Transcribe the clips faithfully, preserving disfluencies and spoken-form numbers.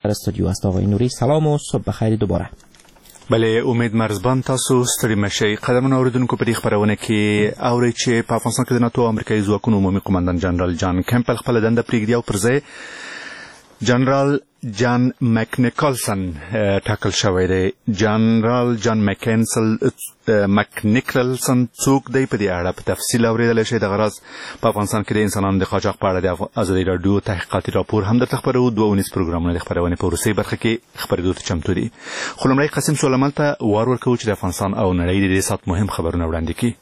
در استودیو است آقای نوری. سلام و صبح بخیر دوباره. بله، امید مرزبان تاسو ستړي مشئ. قدمونه اوریدونکو په دې خبرونه کې اورئ چې په افغانستان کې د ناتو امریکایي ځواکونو عمومي قومندان جنرال جان کیمپل خپله دنده پرېږدي او پر ځای جنرال جان مکنیکلسن ټاکل شوی دی. جنرال جان مکنیکلسن څوک دی؟ په دې اړه په تفصیل اورېدلی شئ. دغه راز په افغانستان کې د انسانانو د قاچاق په اړه د ازادي راډیو تحقیقاتي راپور هم درته خپروو. دوه اونیز پروګرامونه د خپرونې په وروستۍ برخه کې خپرېدو ته چمتو دي. خو لومړی قسیم سلیمان ته وار ورکوو چې د افغانستان او نړۍ د دې ساعت مهم خبرونه وړاندې کړي.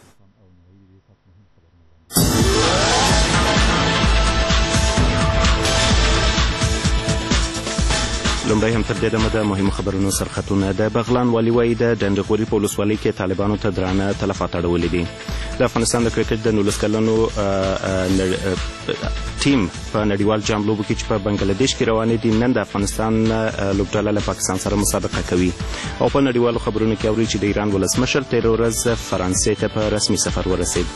لومړی هم تر دې دمه د مهمو خبرونو سرخطونه. د بغلان والي وایي د ډنډغوري په ولسوالۍ کې طالبانو ته درانه تلفات اړولي دي. د افغانستان د کرکټ د نولس کلنو ټیم په نړیوال جام لوبو کې چې په بنګلادیش کې روانې دي، نن د افغانستان لوبډله له پاکستان سره مسابقه کوي. او په نړیوالو خبرونو کې اوري چې د ایران ولسمشر تېره ورځ فرانسې ته په رسمي سفر ورسېد.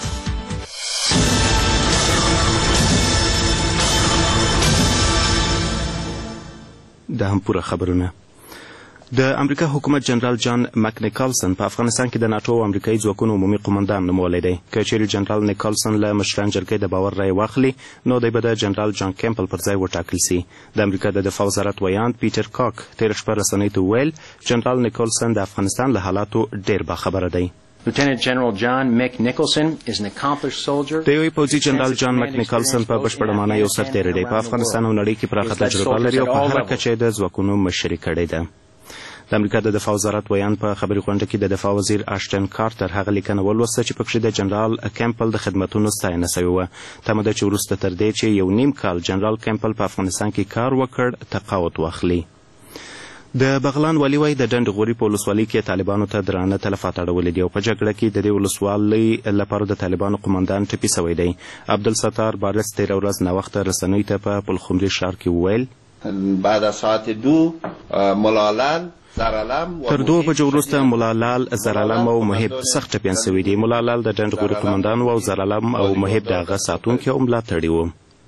د هم پوره خبرونه. د امریکا حکومت جنرال جان مکنیکلسن په افغانستان کې د ناټو او امریکایي ځواکونو عمومي قومندان نومولی دی. که چیرې جنرال نیکلسن له مشران جرګې د باور رایې واخلي، نو دی به د جنرال جان کیمپل پر ځای وټاکل سي. د امریکا د دفاع وزارت ویاند پیټر کاک تېره شپه رسنیو ته وویل جنرال نیکلسن د افغانستان له حالاتو ډېر باخبره دی. Lieutenant General John McNicholson is an accomplished soldier. د یو پوځي جنرال جان مکنیکلسن په بشپړه معنا یو سرتېری دی. په افغانستان او نړۍ کې پراخه تجربه لري او په هره کچه د ځواکونو مشري کړې ده. د امریکا د دفاع وزارت ویاند په خبري غونډه کې د دفاع وزیر اشټن کارټر هغه لیکنه ولوسته چې پکې د جنرال کیمپل د خدمتونو ستاینه شوې وه. تمه ده چې وروسته تر دې چې یو نیم کال جنرال کیمپل په افغانستان کې کار وکړ، تقاعد واخلي. د بغلان والي وایي د ډنډغوري په ولسوالۍ کې طالبانو ته درانه تلفات اړولي دي او په جګړه کې د دې ولسوالۍ لپاره د طالبانو قومندان ټپي شوی دی. عبدالستار بارس تېره ورځ ناوخته رسنیو ته په پلخمري ښار کې وویل بعد از ساعت دو ملالل تر دوه بجو وروسته ملالال، زرالم او محب سخت ټپیان شوي دي. ملالال د ډنډغوري قومندان و او زرالم او محب د هغه ساتونکي او ملاتړي وو.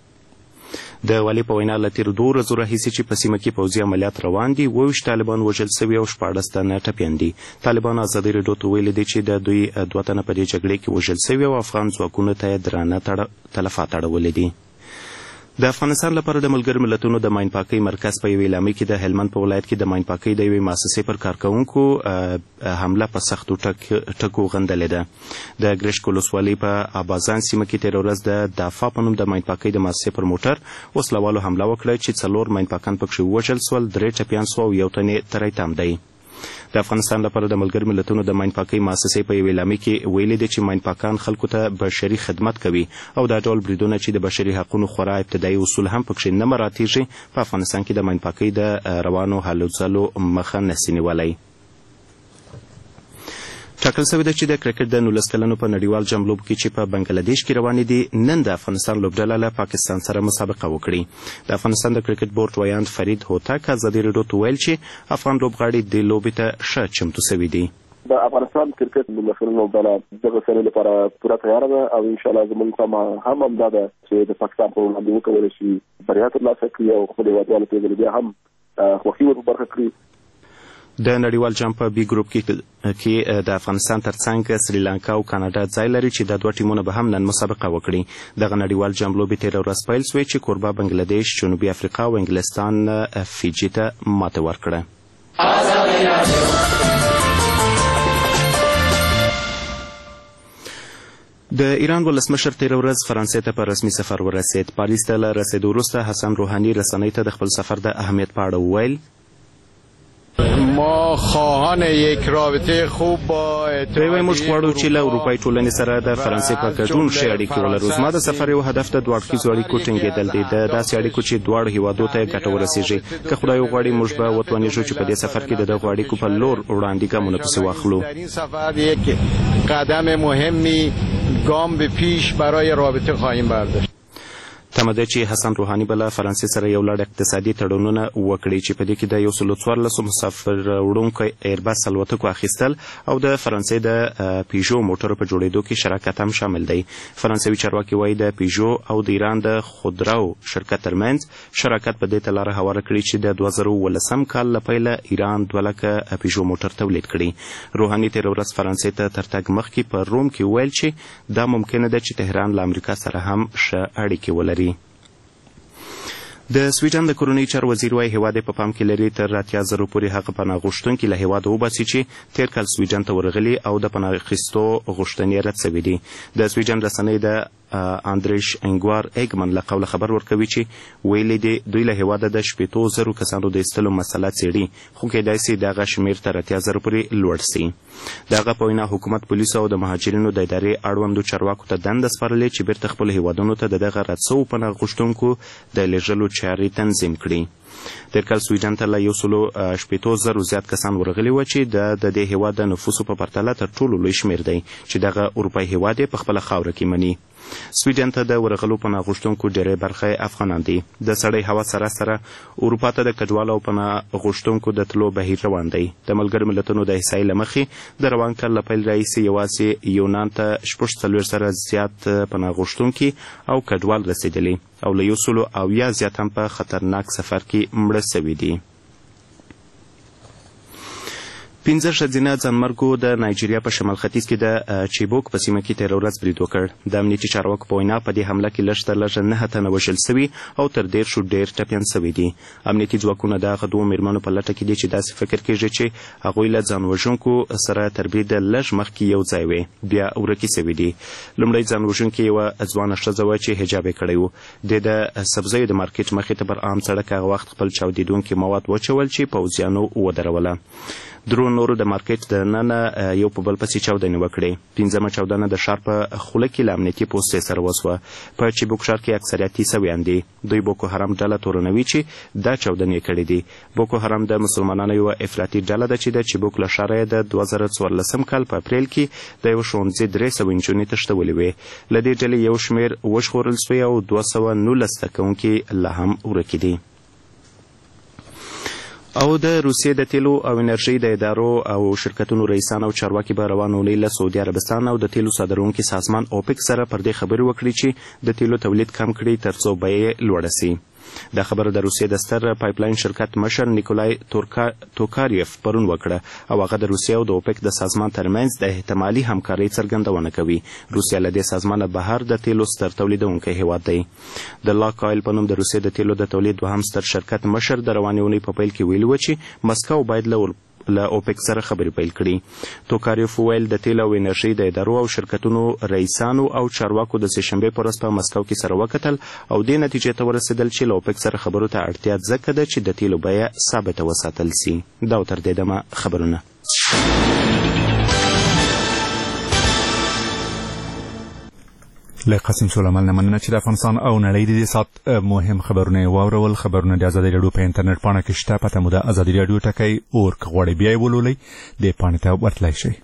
د والي په وینا له تېرو دوو ورځو راهیسې چې په سیمه کې پوځي عملیات روان دي، اووه ویشت طالبان وژل شوي او شپاړس تنه ټپیان دي. طالبانو ازادي راډیو ته ویلي دي چې د دوی دوه تنه په دې جګړې کې وژل شوي او افغان ځواکونو ته یې درانه تلفات اړولي دي. د افغانستان لپاره د ملګرو ملتونو د ماین پاکۍ مرکز په یوې اعلامیه کې د هلمند په ولایت کې د ماین پاکۍ د یوې مؤسسې پر کارکوونکو حمله په سختو ټکو غندلې ده. د ګرشک ولسوالۍ په ابازان سیمه کې تېره ورځ د دافا په نوم د ماین پاکۍ د مؤسسې پر موټر وسلوالو حمله وکړه چې څلور ماین پاکان پکښې ووژل سول، درې ټپیان سوه او یو تن یې تری تم دی. د افغانستان لپاره د ملګرو ملتونو د ماین پاکۍ مؤسسې په یوې اعلامیه کې ویلي دي چې ماین پاکان خلکو ته بشري خدمت کوي او دا ډول بریدونه چې د بشري حقونو خورا ابتدایي اصول هم پکښې نه مراعاتېږي، په افغانستان کې د ماین پاکۍ د روانو هلو ځلو مخه نسي نیولی. ټاکل شوې ده چې د کرکټ د نولس کلنو په نړیوال جام لوبو کې چې په بنګلادیش کې روانې دي، نن د افغانستان لوبډله له پاکستان سره مسابقه وکړي. د افغانستان د کرکټ بورډ ویاند فرید هوتک ازادي راډیو ته ویل چې افغان لوبغاړي دې لوبې ته ښه چمتو شوي دي. د افغانستان کرکټ نولس کلنو لوبډله دغه سرې لپاره پوره تیاره ده او انشاءالله زموږ تمه هم همدا ده چې د پاکستان په وړاندې وکولی شي بریا ترلاسه کړي او خپل هېوادوالو ته بیا هم خوښي ور په برخه کړي. د نړیوال جام په بي ګروپ کې د افغانستان ترڅنګ سریلانکا او کاناډا ځای لري چې دا دوه ټیمونه به هم نن مسابقه وکړي. دغه نړیوال جام لوبې تېره ورځ پیل شوې چې کوربه بنګلادیش، جنوبي افریقا او انګلستان فیجي ته ماتې ورکړه. د ایران ولسمشر تېره ورځ فرانسې ته په رسمي سفر ورسېد. پاریس ته له رسېدو وروسته حسن روحاني رسنیو ته د خپل سفر د اهمیت په اړه وویل ما خواهان یک رابطه خوب با دوی موږ غواړو چې له اروپایي ټولنې سره د فرانسې په ګډون ښې اړیکې ولرو. زما د سفر یو هدف د دوه اړخیزو اړیکو ټینګېدل دي، د داسې اړیکو چې دواړو هیوادو ته ګټه ورسیږي. که خدای وغواړي موږ به وتوانیږو چې په دې سفر کې د دغو اړیکو په لور وړاندې ګامونه پسې واخلو. در این سفر یک قدم مهمی گام به پیش برای رابطه خواهیم برداشت. تمه ده چې حسن روحاني به له فرانسې سره یو لړ اقتصادي تړونونه وکړي چې په دې کې د یو سلو څوارلسو مسافر وړونکو ایربس الوتکو اخیستل او د فرانسې د پیژو موټرو په جوړېدو کې شراکت هم شامل دی. فرانسوي چارواکي وایي د پیژو او د ایران د خودرو شرکت ترمنځ شراکت په دې ته لاره هواره کړي چې د دوه زره اوولسم کال له پیله ایران دوه لکه پیژو موټر تولید کړي. روحاني تېره ورځ فرانسې ته تر تګ مخکې په روم کې ویل چې دا ممکنه ده چې تهران له امریکا سره هم ښه اړیکې ولري. د سویډن د کورنۍ چارو وزیر وایي هیواد په پام کې لري تر اتیا زرو پورې هغه پناه غوښتونکي له هیواده وباسي چې تېر کال سویډن ته ورغلي او د پناه اخیستو غوښتنې رد سوي دي. د سویډن رسنۍ د اندریش انګوار ایګمن له قوله خبر ورکوي چې ویلي دي دوی له هیواده د شپېتو زرو کسانو د ایستلو مسله څېړي، خو کیدای سي دغه شمېر تر اتیا زرو پورې لوړ سي. د هغه په وینا حکومت پولیسو او د مهاجرینو د ادارې اړوندو چارواکو ته دنده سپارلې چې بیرته خپلو هیوادونو ته د دغه رد سوو پناه غوښتونکو د لیږلو چارې تنظیم کړي. تېر کال سویډن ته له یو سلو شپېتو زرو زیات کسان ورغلي وو چې د د دې هیواد د نفوسو په پرتله تر ټولو لوی شمېر دی چې دغه اروپایي هیواد یې په خپله خاوره کې مني. سویډن ته د ورغلو پناه غوښتونکو ډېری برخه افغانان دي. د سړی هوا سره سره اروپا ته د کډوالو او پناه غوښتونکو د تلو بهیر روان دی. د ملګرو ملتونو د احصایې له مخې د روان کال له پیل راهیسې یوازې یونان ته شپږ څلوېښت زره زیات پناه غوښتونکي او کډوال رسېدلي او له یو سلو اویا زیات هم په خطرناک سفر کې مړه سوي دي. پنځه ښځینه ځانمرګو د نایجیریا په شمال ختیځ کې د چیبوک په سیمه کې تېره ورځ برید وکړ. د امنیتي چارواکو په وینا په دې حمله کې لږ تر لږه نهه تنه وژل سوي او تر دېرشو ډېر ټپیان سوي دي. امنیتي ځواکونه د هغه دوو مېرمنو په لټه کې دي چې داسې فکر کېږي چې هغوی له ځان وژونکو سره تر بریده لږ مخکې یو ځای وې، بیا ورکې سوي دي. لومړی ځان وژونکې یوه ځوانه ښځه وه چې حجاب یې کړی و. د د سبزیو د مارکېټ مخې ته پر عام سړک هغه وخت خپل چاودېدونکي مواد وچول چې پوځیانو ودروله. درو نورو د مارکېټ د ننه یو په بل پسې چاودنې وکړې. پنځمه چاودنه د ښار په خوله کې له امنیتي پوستې سره وسوه. په چیبوک ښار کې اکثریت عیسویان دي. دوی بوکو حرام ډله تورنوي چې دا چاودنې کړې دي. بوکو حرام د مسلمانانو یوه افراطي ډله ده چې د چیبوک له ښاره یې د دوه زره څوارلسم کال په اپریل کې د یوه ښوونځي درې سوه نجونې تښتولې وې. له دې ډلې یو شمېر وژغورل سوی او دوه سوه نولس زده کوونکي لا هم ورکې دي. او د روسیې د تیلو او انرژۍ د ادارو او شرکتونو رئیسان او چارواکي به روانه اونۍ له سعودي عربستان او د تیلو صادروونکي سازمان اوپک سره پر دې خبرې وکړي چې د تیلو تولید کم کړي تر څو بیې لوړه سي. دا خبره د روسیې د ستر پایپلاین شرکت مشر نیکولای توکاریف پرون وکړه او هغه د روسیې او د اوپک د سازمان ترمنځ د احتمالي همکارۍ څرګندونه کوي. روسیه له دې سازمانه بهر د تیلو ستر تولیدونکی هیواد دی. د لاک آیل په نوم د روسیې د تیلو د تولید دوهم ستر شرکت مشر د روانې اونۍ په پیل کې ویلي و چې مسکو باید له له اوپک سره خبرې پیل کړي. توکاریف وویل د تیل او انرژۍ د ادارو او شرکتونو رئیسانو او چارواکو د سهشنبې په ورځ په مسکو کې سره وکتل او دې نتیجې ته ورسېدل چې له اوپک سره خبرو ته اړتیا ځکه ده چې د تیلو بیه ثابته وساتل سي. دا و تر دې دمه خبرونه. له قاسم سلیمان نه مننه چې د افغانستان او نړۍ د دې ساعت مهم خبرونه یې واورول. خبرونه د ازادي راډیو په انټرنیټ پاڼه کې شته. پته مو د ازادي راډیو ټکی اور که غواړئ بیا یې ولولئ دې پاڼې ته ورتلی شئ.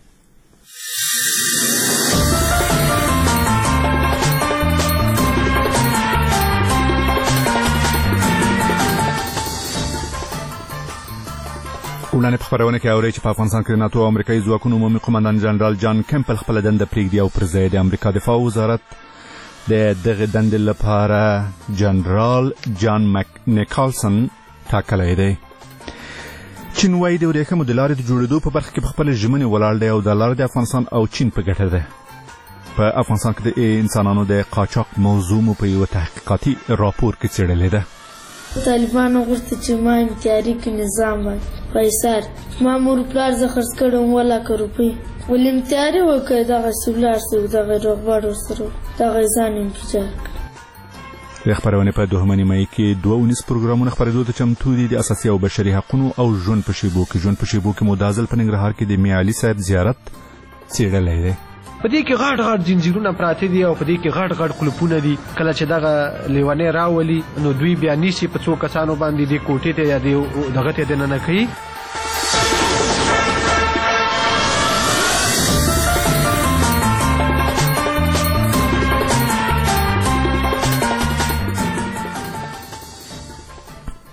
وړاندې په خپرونه کې اورئ چې په افغانستان کې د ناتو او امریکایي ځواکونو عمومي قمندان جنرال جان کیمپل خپله دنده پرېږدي او پر ځای د امریکا دفاع وزارت د دغه دندې لپاره جنرال جان مک نیکالسن ټاکلی دی. چین وایي د ورېښمو د لارې د جوړېدو په برخه کې په خپله ژمنې ولاړ دی او دا لاره د افغانستان او چین په ګټه ده. په افغانستان کې د انسانانو د قاچاق موضوع مو په یوه تحقیقاتي راپور کې څېړلې ده. طالبانو غوښتل چې ما امتیاري کې نظام وای پیسار ما مور پلار زه خرڅ کړم وه لاکه روپۍ ولې امتیاري وکړه دغسې ولاړ سو دغه روغبړ ورسره دغه ځان انفجار کړ. د خپرونې په دوهمه نیمایي کې دوه اونیز پروګرامونه خپرېدو ته چمتو دي. د اساسي او بشري حقونو او ژوند په شیبو کې ژوند په شیبو کې مو دا ځل په ننګرهار کې د میا علي صاحب زیارت څېړلی دی. په دې کې غټ غټ زنځیرونه پراته دي او په دې کې غټ غټ قلفونه دي. کله چې دغه لیونی راولي نو دوی بیا نیسي په څو کسانو باندې دې کوټې ته یا دغه ته دننه کوي.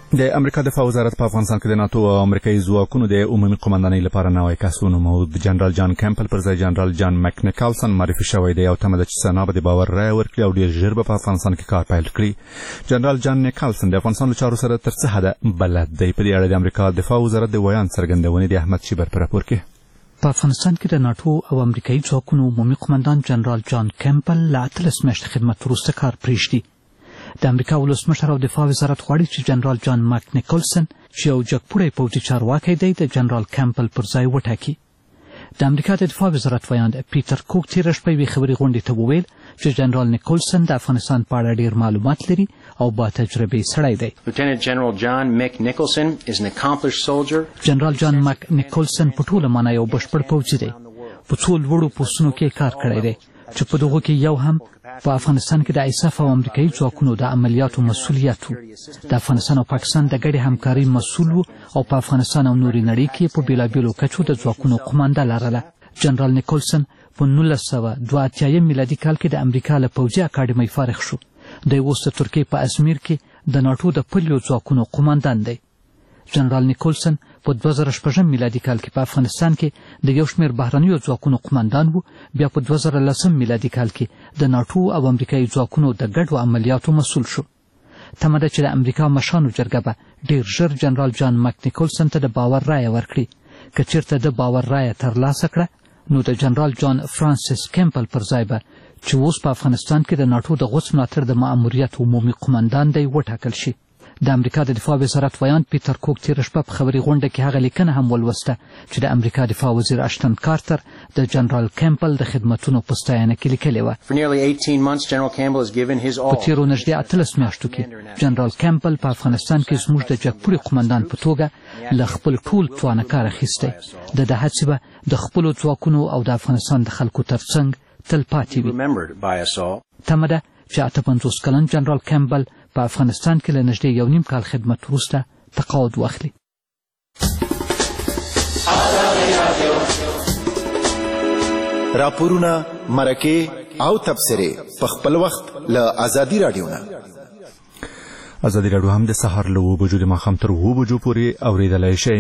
د امریکا دفاع وزارت په افغانستان کې د ناتو او امریکایي ځواکونو د عمومي قمندانۍ لپاره نوی کس ونومود. جنرال جان کیمپل پر ځای جنرال جان مک نیکلسن معرفي شوی دی او تمه ده چې سنا به د باور رایه ورکړي او ډېر ژر به په افغانستان کې کار پیل کړي. جنرال جان نیکلسن د افغانستان له چارو سره تر څه حده بلد دی. په دې اړه د امریکا دفاع وزارت د ویان څرګندونې د احمد شیبر په راپور کې. په افغانستان کې د ناتو او امریکایي ځواکونو عمومي قمندان جنرال جان کیمپل له اتلس میاشتې خدمت وروسته کار پرېږدي. د امریکا ولسمشر او دفاع وزارت غواړي چې جنرال جان مک نیکلسن چې یو جګپوړی پوځي چارواکی دی د جنرال کیمپل پر ځای وټاکي. د امریکا د دفاع وزارت ویاند پیټر کوک تېره شپه یوې خبري غونډې ته وویل چې جنرال نیکلسن د افغانستان په اړه ډېر معلومات لري او با تجربې سړی دی. Lieutenant General John Mick Nicholson is an accomplished soldier. جنرال جان مک نیکلسن په ټوله معنا یو بشپړ پوځي دی. په څو لوړو پوستونو کې کار کړی دی چې په دغو کې یو هم په افغانستان کې د ایساف او امریکایي ځواکونو د عملیاتو مسؤلیت و. د افغانستان او پاکستان د ګډې همکارۍ مسؤل و او په افغانستان او نورې نړۍ کې په بېلابېلو کچو د ځواکونو قمانده لرله. جنرال نیکلسن په نولس سوه دوه اتیایم میلادي کال کې د امریکا له پوځي اکاډمۍ فارغ شو. دی اوس د ترکیې په ازمیر کې د ناټو د پلیو ځواکونو قماندان دی. جنرال نیکلسن په دوه زره شپږم میلادي کال کې په افغانستان کې د یو شمېر بهرنیو ځواکونو قماندان و. بیا په دوه زره لسم میلادي کال کې د ناټو او امریکایي ځواکونو د ګډو عملیاتو مسؤل شو. تمه ده چې د امریکا مشرانو جرګه به ډېر ژر جنرال جان مک نیکلسن ته د باور رایه ورکړي. که چېرته د باور رایه ترلاسه کړه نو د جنرال جان فرانسیس کیمپل پر ځای به چې اوس په افغانستان کې د ناټو د غوڅ ملاتړ د ماموریت عمومي قمندان دی وټاکل شي. د امریکا د دفاع وزارت ویاند پیټر کوک تېره شپه په خبري غونډه کې هغه لیکنه هم ولوسته چې د امریکا دفاع وزیر اشتن کارتر د جنرال کیمپل د خدمتونو په ستاینه کې لیکلې وه. په تېرو نږدې اتلس میاشتو کې جنرال کیمپل په افغانستان کې زموږ د جګپوړي قمندان په توګه له خپل ټول توانه کار اخیستی. د ده هڅې به د خپلو ځواکونو او د افغانستان د خلکو ترڅنګ تل پاتې وي. تمه ده چې اته پنځوس کلن جنرال کیمپل په افغانستان کې له نږدې یو نیم کال خدمت وروسته تقاعد واخلي. راپورونه، مرکې او تبصرې په خپل وخت له ازادي راډیو نه. ازادي راډیو هم د سهار له اوه بجو د ماښام تر اوه بجو پورې اورېدلی شئ.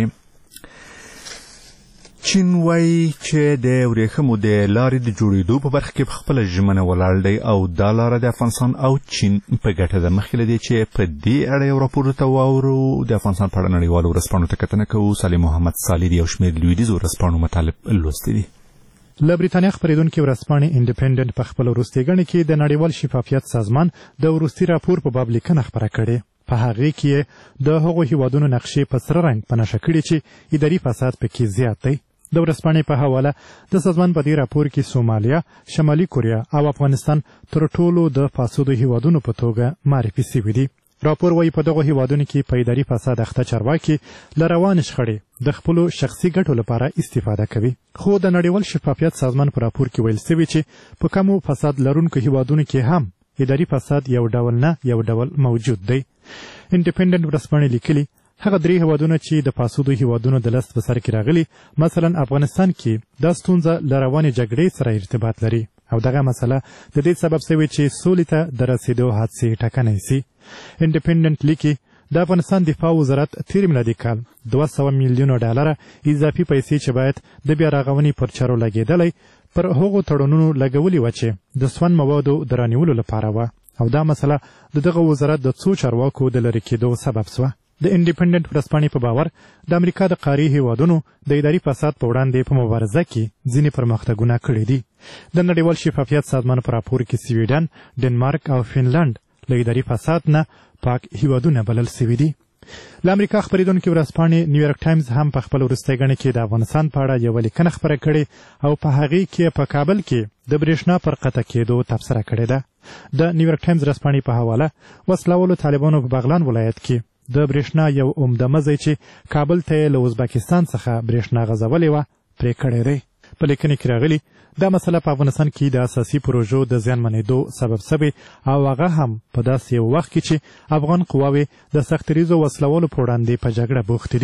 چین وایي چې د ورېښمو د لارې د جوړېدو په برخه کې خپله ژمنه ولاړ دی او دا لاره د افغانستان او چین په ګټه ده. مخکې له دې چې په دې اړه یو راپور ته واورو د افغانستان په اړه نړیوالو ورځپاڼو ته کتنه کوو. صالح محمد صالح د یو شمېر لویدیځو ورځپاڼو مطالب لوستي دي. له بریتانیا خپرېدونکې ورځپاڼې انډیپینډنټ په خپل وروستۍ ګڼې کې د نړیوال شفافیت سازمان د وروستي راپور په باب لیکنه خپره کړې. په هغې کې یې د هغو هیوادونو نقشې په سره رنګ په نښه کړې چې اداري فساد پکې زیات دی. د ورځپاڼې په حواله د سازمان په دې راپور کې سومالیا، شمالي کوریا او افغانستان تر ټولو د فاسدو هیوادونو په توګه معرفي سوي دي. راپور وایي په دغو هیوادونو کې په اداري فساد اخته چارواکي له روانې شخړې د خپلو شخصي ګټو لپاره استفاده کوي. خو د نړیوال شفافیت سازمان په راپور کې ویل سوي چې په کمو فساد لرونکو هیوادونو کې هم اداري فساد یو ډول نه یو ډول موجود دی. انډیپینډنټ ورځپاڼې لیکلي هغه درې هیوادونه چې د فاسدو هیوادونو د لست په سر کې راغلي، مثلا افغانستان کې دا ستونزه له روانې جګړې سره ارتباط لري او دغه مسله د دې سبب شوې چې سولې ته د رسېدو حادثې ټکنۍ سي. انډیپینډنټ لیکي د افغانستان دفاع وزارت تېر میلادي کال دوه سوه میلیونه ډالره اضافي پیسې چې باید د بیا رغونې پر چارو لګېدلی پر هغو تړونونو لګولي وه چې د سون موادو د رانیولو لپاره وه او دا مسله د دغه وزارت د څو چارواکو د لرې کېدو سبب سوه. د انډیپینډنټ ورځپاڼې په باور د امریکا د قاري هیوادونو د اداري فساد په وړاندې په مبارزه کې ځینې پرمختګونه کړي دي. د نړیوال شفافیت سازمان په راپور کې سویډن، ډنمارک او فنلنډ له اداري فساد نه پاک هیوادونه بلل سوي دي. له امریکا خپرېدونکې ورځپاڼې نیویارک ټایمز هم په خپل وروستۍ ګڼې کې د افغانستان په اړه یوه لیکنه خپره کړې او په هغې کې په کابل کې د برېښنا پر قطع کېدو تبصره کړې ده. د نیویارک ټایمز ورځپاڼې په حواله وسلهوالو طالبانو په بغلان ولایت کې د برېښنا یو عمده مزی چې کابل ته یې له ازبکستان څخه برېښنا غځولې وه پرې کړی دی. په لیکنې کې راغلي دا مسله په افغانستان کې د اساسي پروژو د زیانمنېدو سبب سوې او هغه هم په داسې یو وخت کې چې افغان قواوې د سختریزو وسلوالو په وړاندې په جګړه بوختې دي.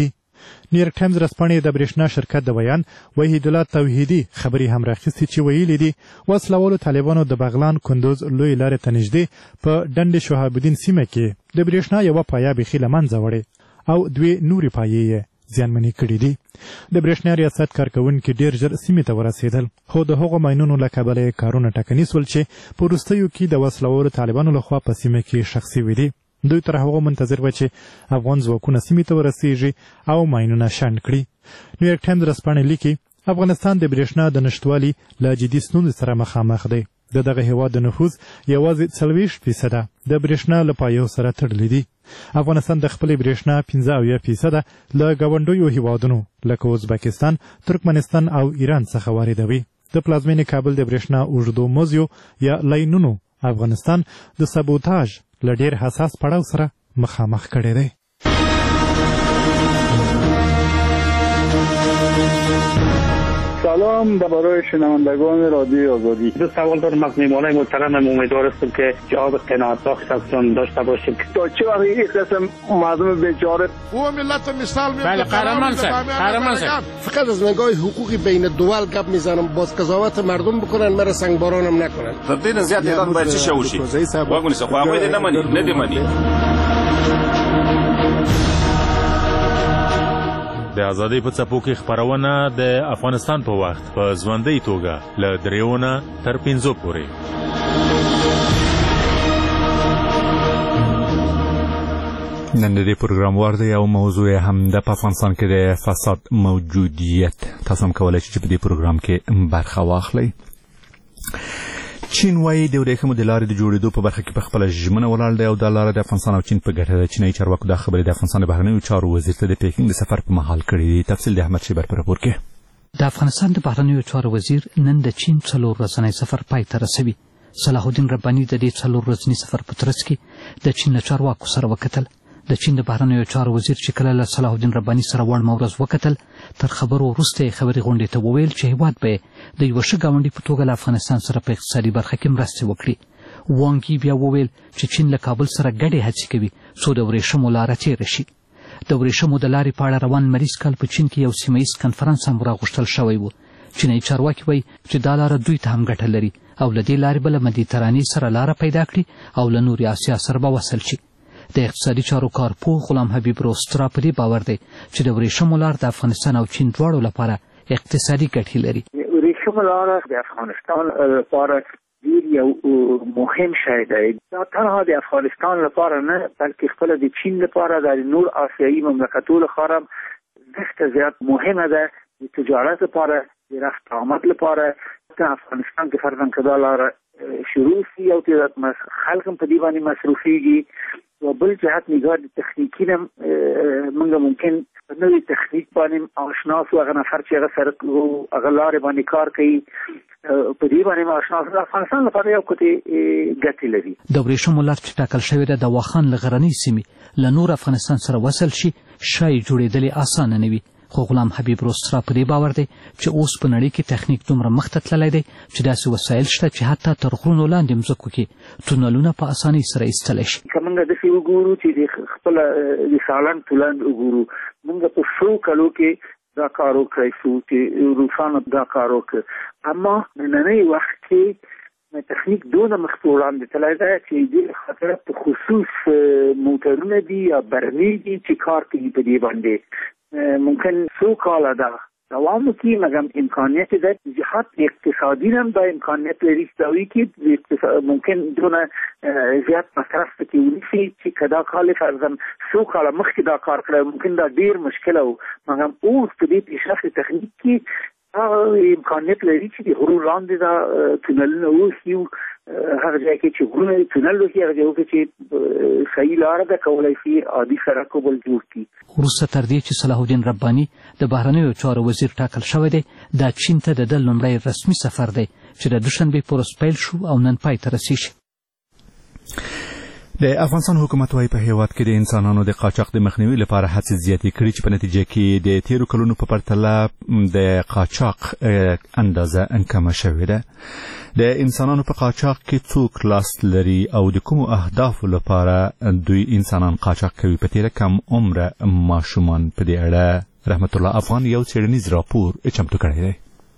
نیویارک ټایمز رسپانې د برېښنا شرکت د بیان وحید الله توحیدي خبرې هم راخیستې چې ویلي دي وسله والو طالبانو د بغلان کندوز لوی لارې ته نږدې په ډنډ شهاب الدین سیمه کې د برېښنا یوه پایه بیخي له منځه وړې او دوې نورې پایې یې زیانمنې کړي دي. د برېښنا ریاست کارکوونکي ډېر ژر سیمې ته ورسېدل خو د هغو ماینونو له کبله یې کارونه ټکني سول چې په وروستیو کې د وسله والو طالبانو لخوا په سیمه کې ښخ سوي دي. دوی تر هغو منتظر وه چې افغان ځواکونه سیمې ته ورسېږي او ماینونه شنډ کړي. نیویارک ټایمز ورځپاڼې لیکي افغانستان د برېښنا د نشتوالي له جدي ستونزې سره مخامخ دی. د دغه هېواد د نفوذ یوازې څلوېښت فیصده د برېښنا له پایو سره تړلی دي. افغانستان د خپلې برېښنا پنځه اویا فیصده له ګاونډیو هېوادونو لکه ازبکستان، ترکمنستان او ایران څخه واردوي. د پلازمینې کابل د برېښنا اوږدو موزیو یا لاینونو افغانستان د سبوتاژ له ډېر حساس پړاو سره مخامخ کړی دی. سلام به برای شنوندگان رادیو آزادی. دو سوال دارم از میهمانان محترمم. امیدوار هستم که جواب قناعت بخش ازتون داشته باشیم. تا چه وقت این قسم مردم بیچاره او ملت مثال میاد. بله قهرمان سر قهرمان سر فقط از نگاه حقوقی بین دول گپ میزنم. باز قضاوت مردم بکنن، مرا سنگبارانم نکنن. تر دې نه زیات ایران باید څه وشي. واګونی څه خو هغه دې نه مني نه دې مني. د ازادۍ په څپو کې خپرونه د افغانستان په وخت په ژوندۍ توګه له دریو نه تر پنځو پورې. نن د دې پروګرام وار دی او موضوع هم د افغانستان کې د فساد موجودیت. تاسو هم کولی شئ چې په دې پروګرام کې برخه واخلئ. چین وایي د ورېښمو د لارې د جوړېدو په برخه کې په خپله ژمنه ولاړ دی او دا لاره د افغانستان او چین په ګټه ده. چینایي چارواکو دا خبرې د افغانستان د بهرنیو چارو وزیر ته د پیکینګ د سفر په مهال کړي دي. تفصیل د احمد شیبر په راپور کې. د افغانستان د بهرنیو چارو وزیر نن د چین څلور ورځنی سفر پای ته رسوي. صلاح الدین رباني د دې څلور ورځني سفر په ترڅ کې د چین له چارواکو سره وکتل. د چین د بهرنیو چارو وزیر چې کله له صلاح الدین رباني سره وړمه ورځ وکتل، تر خبرو وروسته یې خبري غونډې ته وویل چې هېواد به د یوه ښه ګاونډي په توګه له افغانستان سره په اقتصادي برخه کې مرستې وکړي. وانګ یي بیا وویل چې چین له کابل سره ګډې هڅې کوي څو د ورېښمو لاره تېره شي. د ورېښمو د لارې په اړه روان لمریز کال په چین کې یو سیمه ییز کنفرانس هم راغوښتل شوی و. چینایي چارواکي وایي چې دا لاره دوی ته هم ګټه لري او له دې لارې به له مدیترانې سره لاره پیدا کړي او له نورې اسیا سره به وصل شي. د اقتصادي چارو کارپوه غلام حبیب روسترا په دې باور دی چې د ورېښمو لار د افغانستان او چین دواړو لپاره اقتصادي ګټې لري. ورېښمو لاره د افغانستان لپاره ډېر یو مهم شی دی. دا تنها د افغانستان لپاره نه بلکې خپله د چین لپاره د نور آسیایي مملکتو لپاره دغه زیات مهمه ده. د تجارت لپاره، د رفت آمد لپاره. د افغانستان کې فرضاً که دا لاره شروع شي او خلک هم په دې باندې مصروفېږي. و بل جهت نگاه تخنیکی نم منگا ممکن نوی تخنیک بانیم آشناس و اگر نفر چی اگر سرک و اگر لار بانی کار کئی پدی بانیم آشناس و افغانستان لپاره یو کتی گتی لري. د ورېښمو لار چې ټاکل شوې ده د واخان له غرنۍ سیمې له نور افغانستان سره وصل شي شاید جوړېدلې اسانه نه وي. خو غلام حبیب روسترا په دې باور دی چې اوس په نړۍ کې تخنیک دومره مخته تللی دی چې داسې وسایل شته چې حتی تر غرونو لاندې مځکو کې تونلونه په اسانۍ سره ایستلی شي. که موږ داسې وګورو چې د خپله د سالنګ تونل وګورو، موږ په څو کلو کې دا کار وکړی شو چې روسانو دا کار وکړ. اما نننی وخت کې تخنیک دونه مخته وړاندې تللی دی چې دې خاطر په خصوص موټرونه دي یا برمې دي چې کار کوي په دې باندې. ممکن سو کاله دا دوام وکړي، مګر امکانیت ده جهت اقتصادي هم دا امکانیت لري چې ممکن دونه زیات مصرف پکې ونیسي چې که دا کال فرضاً سو کاله مخکې دا کار کړی ممکن دا ډېر مشکله و. مګر اوس په دې پیشرفت تخنیک کې امکانیت لري چې د غرو لاندې دا تونلونه وشي. هغه ځای کې چې غرونه تونل وشي هغه ځای کې چې صحیح لاره ده کولی شي عادي سړک بل جوړ کړي. وروسته تر دې چې صلاح الدین رباني د بهرنیو چارو وزیر ټاکل شوی دی، دا چین ته د ده لومړی رسمي سفر دی چې د دوشنبې په ورځ پیل شو او نن پای ته رسیږي. د افغانستان حکومت وايي په هیواد کې د انسانانو د قاچاق د مخنیوي لپاره هڅې زیاتې کړي چې په نتیجه کې د تیرو کلونو په پرتله د قاچاق اندازه کمه شوې ده. د انسانانو په قاچاق کې څوک لاس لري او د کومو اهدافو لپاره دوی انسانان قاچاق کوي؟ په تیره کم عمره ماشومان په دې اړه رحمت الله افغان یو څېړنیز راپور چمتو کړی دی.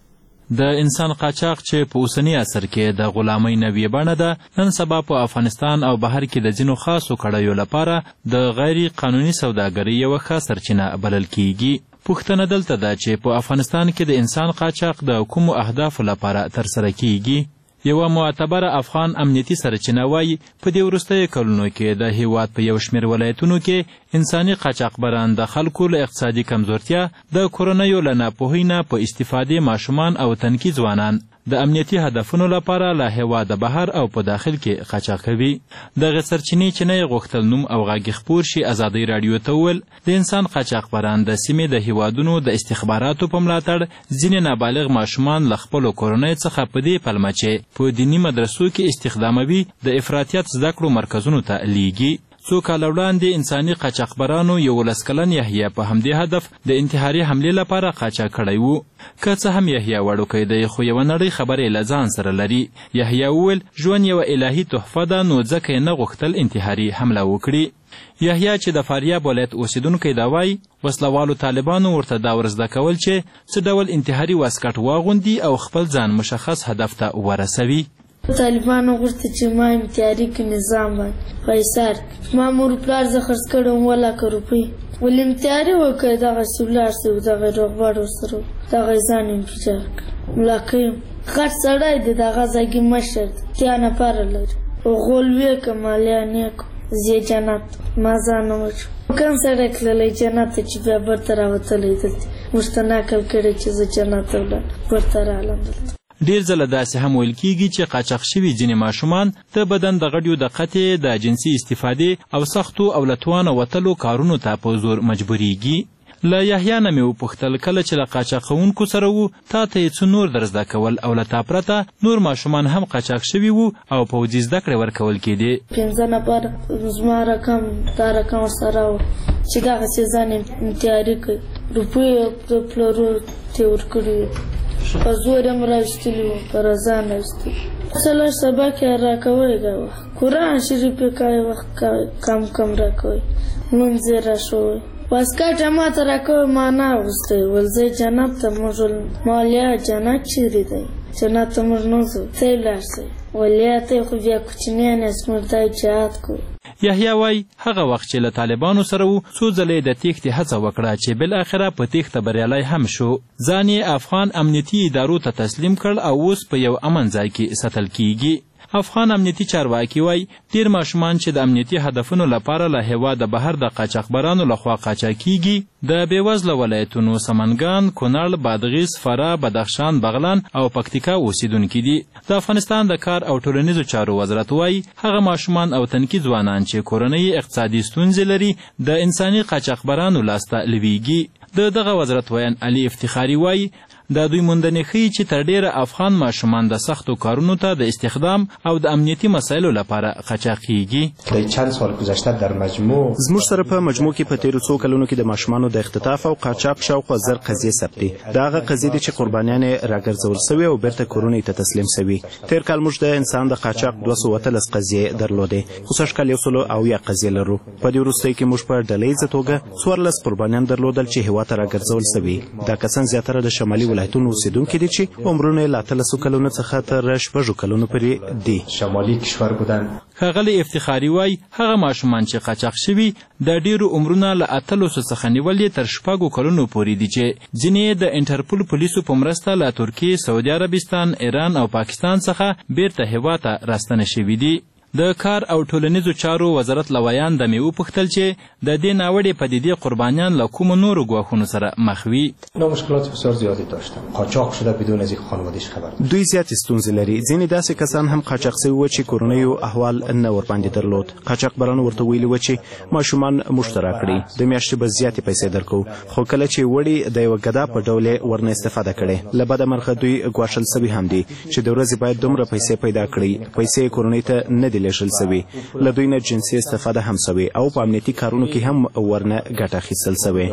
د انسان قاچاق چې په اوسني عصر کې د غلامۍ نوې بڼه ده، نن سبا په افغانستان او بهر کې د ځینو خاصو کړیو لپاره د غیر قانوني سوداګرۍ یوه ښه سرچینه بلل کیږي. پوښتنه دلته ده چې په افغانستان کې د انسان قاچاق د کومو اهدافو لپاره ترسره کیږي. یوه معتبره افغان امنیتي سرچینه وایي په دې وروستیو کلونو کې د هیواد په یو شمېر ولایتونو کې انساني قاچاقبران د خلکو له اقتصادي کمزورتیا، د کورنیو له ناپوهۍ نه په استفادې ماشومان او تنکي ځوانان د امنیتي هدفونو لپاره له هیواده بهر او په داخل کې قاچاق کوي. دغه سرچینې چې نه یې غوښتل نوم او غږ خپور شي، ازادۍ راډیو ته وویل د انسان قاچاقبران د سیمې د هیوادونو د استخباراتو په ملاتړ ځینې نابالغ ماشومان له خپلو کورنیو څخه په دې پلمه چې په دیني مدرسو کې استخداموي د افراطیت زده کړو مرکزونو ته لیږي. څو کاله وړاندې انساني قاچاقبرانو یولس کلن یحیی په همدې هدف د انتحاري حملې لپاره قاچاق کړی و. که څه هم یحیی وړوکی دی، خو یوه نړۍ خبرې له ځان سره لري. یحیی وویل ژوند یوه الهي تحفه ده، نو ځکه یې نه غوښتل انتحاري حمله وکړي. یحیی چې د فاریاب ولایت اوسیدونکی دا وایي وسلوالو طالبانو ورته دا ورزده کول چې څه ډول انتحاري واسکټ واغوندي او خپل ځان مشخص هدف ته ورسوي. طالبانو غوښتل چې ما امتیاري کې نظام باندې پیسار ما مور پلار زه خرڅ کړم اووه لکه روپۍ ولې امتیاري وکړې دغسې ولاړ سي دغه روغبړ ورسره دغه ځان انفجار کړ. ملاقي یم غټ سړی دی، دغه ځاګي مشر دی، اتیا نفره لري. غولوې که مالیانې کړو زه جنت ما ځان نه وچو کوم سړی تللی جنت ته چې بیا برته راوتلی دلته موږ ته نقل کړی چې زه جنت ته ولاړم برته رالم دلته. ډیر ځله داسې هم ویل کیږي چې قاچاق شوي ځینې ماشومان د بدن د غړیو د قطع، د جنسي استفادې او سختو او له توانه وتلو کارونو ته په زور مجبوریږي. له یحیی نه مې وپوښتل کله چې له قاچاق کوونکو سره وو تا ته یې څه نور در زده کول او له تا پرته نور ماشومان هم قاچاق شوي وو او پوځي زده کړې ورکول کېدې. پنځه نفره زما رقم دا رقم ورسره و چې دغسې ځان امتیاري کوي. روپۍ د پلرو ترې ورکړي په زور هم راویستلي وو، په رضا نه ویستلي. څلور سبق یې راکوی دا وخت قرآن شریف یې کوی وخت کم کم راکوی، لمونځ یې راښوی. واسکټ یې ما ته راکوی ما نه اغوستی ول زه جنت ته موږ مالیا جنت چیرې دی؟ جنت ته موږ نه ځو، ته یې ولاړ سئ ولیا ته خو بیا کوچنیان یاست موږ دا جهاد کوو. یحیی وایي هغه وخت چې له طالبانو سره و څو ځله یې د تېښتې هڅه وکړه چې بالاخره په تېښته بریالی هم شو. ځان یې افغان امنیتي ادارو ته تسلیم کړ او اوس په یو امن ځای کې ساتل کیږي. افغان امنیتي چارواکي وایي ډېر ماشومان چې د امنیتي هدفونو لپاره له هېواده بهر د قاچاقبرانو لخوا قاچاقیږي د بېوزله ولایتونو سمنګان، کونړ، بادغیس، فراه، بدخشان، بغلان او پکتیکا اوسیدونکي دي. د افغانستان د کار او ټولنیزو چارو وزارت وایي هغه ماشومان او تنکي ځوانان چې کورنۍ اقتصادي ستونزې لري د انساني قاچاقبرانو لاسته لویږي. د دغه وزارت ویان علي افتخاري وایي دا دوی موندنې ښیي چې تر ډېره افغان ماشومان د سختو کارونو ته د استخدام او د امنیتي مسایلو لپاره قاچاقیږي. د چند سال گذشته در مجموع زموږ سره په مجموع کې په تیرو څو کلونو کې د ماشومانو د اختطاف او قاچاق شاوخوا زر قضیې ثبت دي. دا هغه قضیې دي چې قربانیان یې راګرځول سوي او بیرته کورونو ته تسلیم سوي. تیر کال موږ د انسان د قاچاق دوه سوه اتلس قضیې درلودې، خو سږ کال یو سلو اویا قضیې لرو. په دې وروستیو کې موږ په ډلهییزه توګه څوارلس قربانیان درلودل چې هېواد ته راګرځول سوي. دا کسان زیاتره د شمالي ولایتونو اوسېدونکي دي چې عمرونه یې له اتلسو کلونو څخه تر شپږو کلونو پورې دي. شمالي کشور بودن. ښاغلی افتخاري وایي هغه ماشومان چې قاچاق شوي د ډېرو عمرونه له اتلسو څخه نیول یې تر شپږو کلونو پورې دي چې ځینې د انټرپول پولیسو په مرسته له ترکیې، سعودي عربستان، ایران او پاکستان څخه بیرته هېواد ته راستنه شوي دي. د کار او ټولنیزو چارو وزارت له ویانده مې وپوښتل چې د دې ناوړې پدیدې قربانیان له کومو نورو ګواښونو سره مخ وي. مشکلات بسیار زیادی داشتن. قاچاق شده بدون از اینکه خانواده‌اش خبر داشت. دوی زیاتې ستونزې لري. ځینې داسې کسان هم قاچاق سوي وو چې کورنیو احوال نه ورباندې درلود. قاچاقبرانو ورته ویلي وو چې ماشومان موږ ته راکړي، د میاشتې به زیاتې پیسې درکوو، خو کله چې وړي د یوه ګدا په ډول یې ورنه استفاده کړې. له بده مرغه دوی ګواښل سوي هم دي چې د ورځې باید دومره پیسې پیدا کړي. پیسې یې کورنۍ ته نه دي لېږل سوي. له دوی نه جنسي استفاده هم سوي او په امنیتي کارونو کې هم ورنه ګټه اخیستل سوي.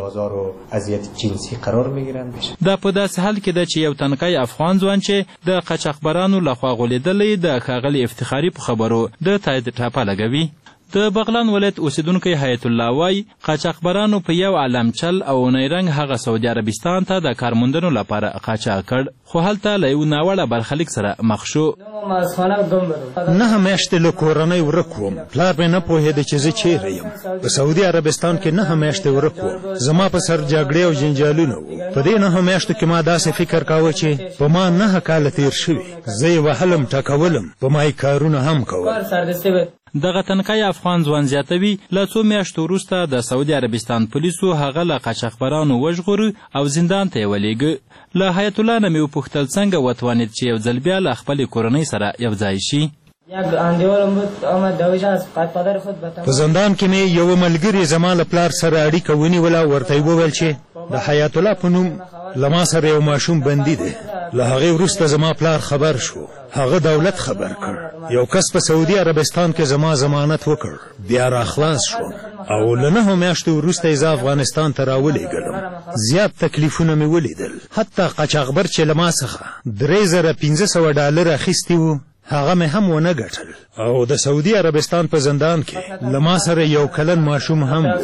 دا په داسې حال کې ده چې یو تنکی افغان ځوان چې د قاچاقبرانو لخوا غولېدلی د ښاغلي افتخاري په خبرو د تایید ټاپه لګوي. د بغلان ولایت اوسیدونکی حیات الله وایي قاچاقبرانو په یو عالم چل او نیرنګ هغه سعودي عربستان ته د کارموندنو لپاره قاچاق کړ، خو هلته له یو ناوړه برخلیک سره مخ شو. نه میاشتې له کورنۍ ورک وم، پلار مې نه پوهېده چې زه چیرې یم. په سعودي عربستان کې نه میاشتې ورک وم، زما په سر جګړې او جنجالونه وو. په دې نه میاشتو کې ما داسې فکر کاوه چې په ما نهه کاله تیر شوي، زه یې وهلم ټکولم، په ما یې کارونه هم کول. دغه تنکۍ افغان ځوان زیاتوي له څو میاشتو وروسته د سعودي عربستان پولیسو هغه له قاچاقبرانو وژغوري او زندان ته یې ولېږه. له حیات الله نه مې وپوښتل څنګه وتوانېد چې یو ځل بیا له خپلې کورنۍ سره یو ځای شي. په زندان کې مې یو ملګري زما له پلار سره اړیکه ونیوله، ورته یې وویل چې د حیات الله په نوم له ما سره یو ماشوم بندي دی. له هغې وروسته زما پلار خبر شو، هغه دولت خبر کړ. یو کس په سعودي عربستان کې زما ضمانت وکړ، بیا را خلاص شوم او له نهو میاشتو وروسته یې زه افغانستان ته راولېږلم. زیات تکلیفونه مې ولیدل، حتی قاچاقبر چې له ما څخه درې زره پنځه سوه ډالر اخیستي وو هغه مې هم ونه ګټل. او د سعودي عربستان په زندان کې له ما سره یو کلن ماشوم هم و.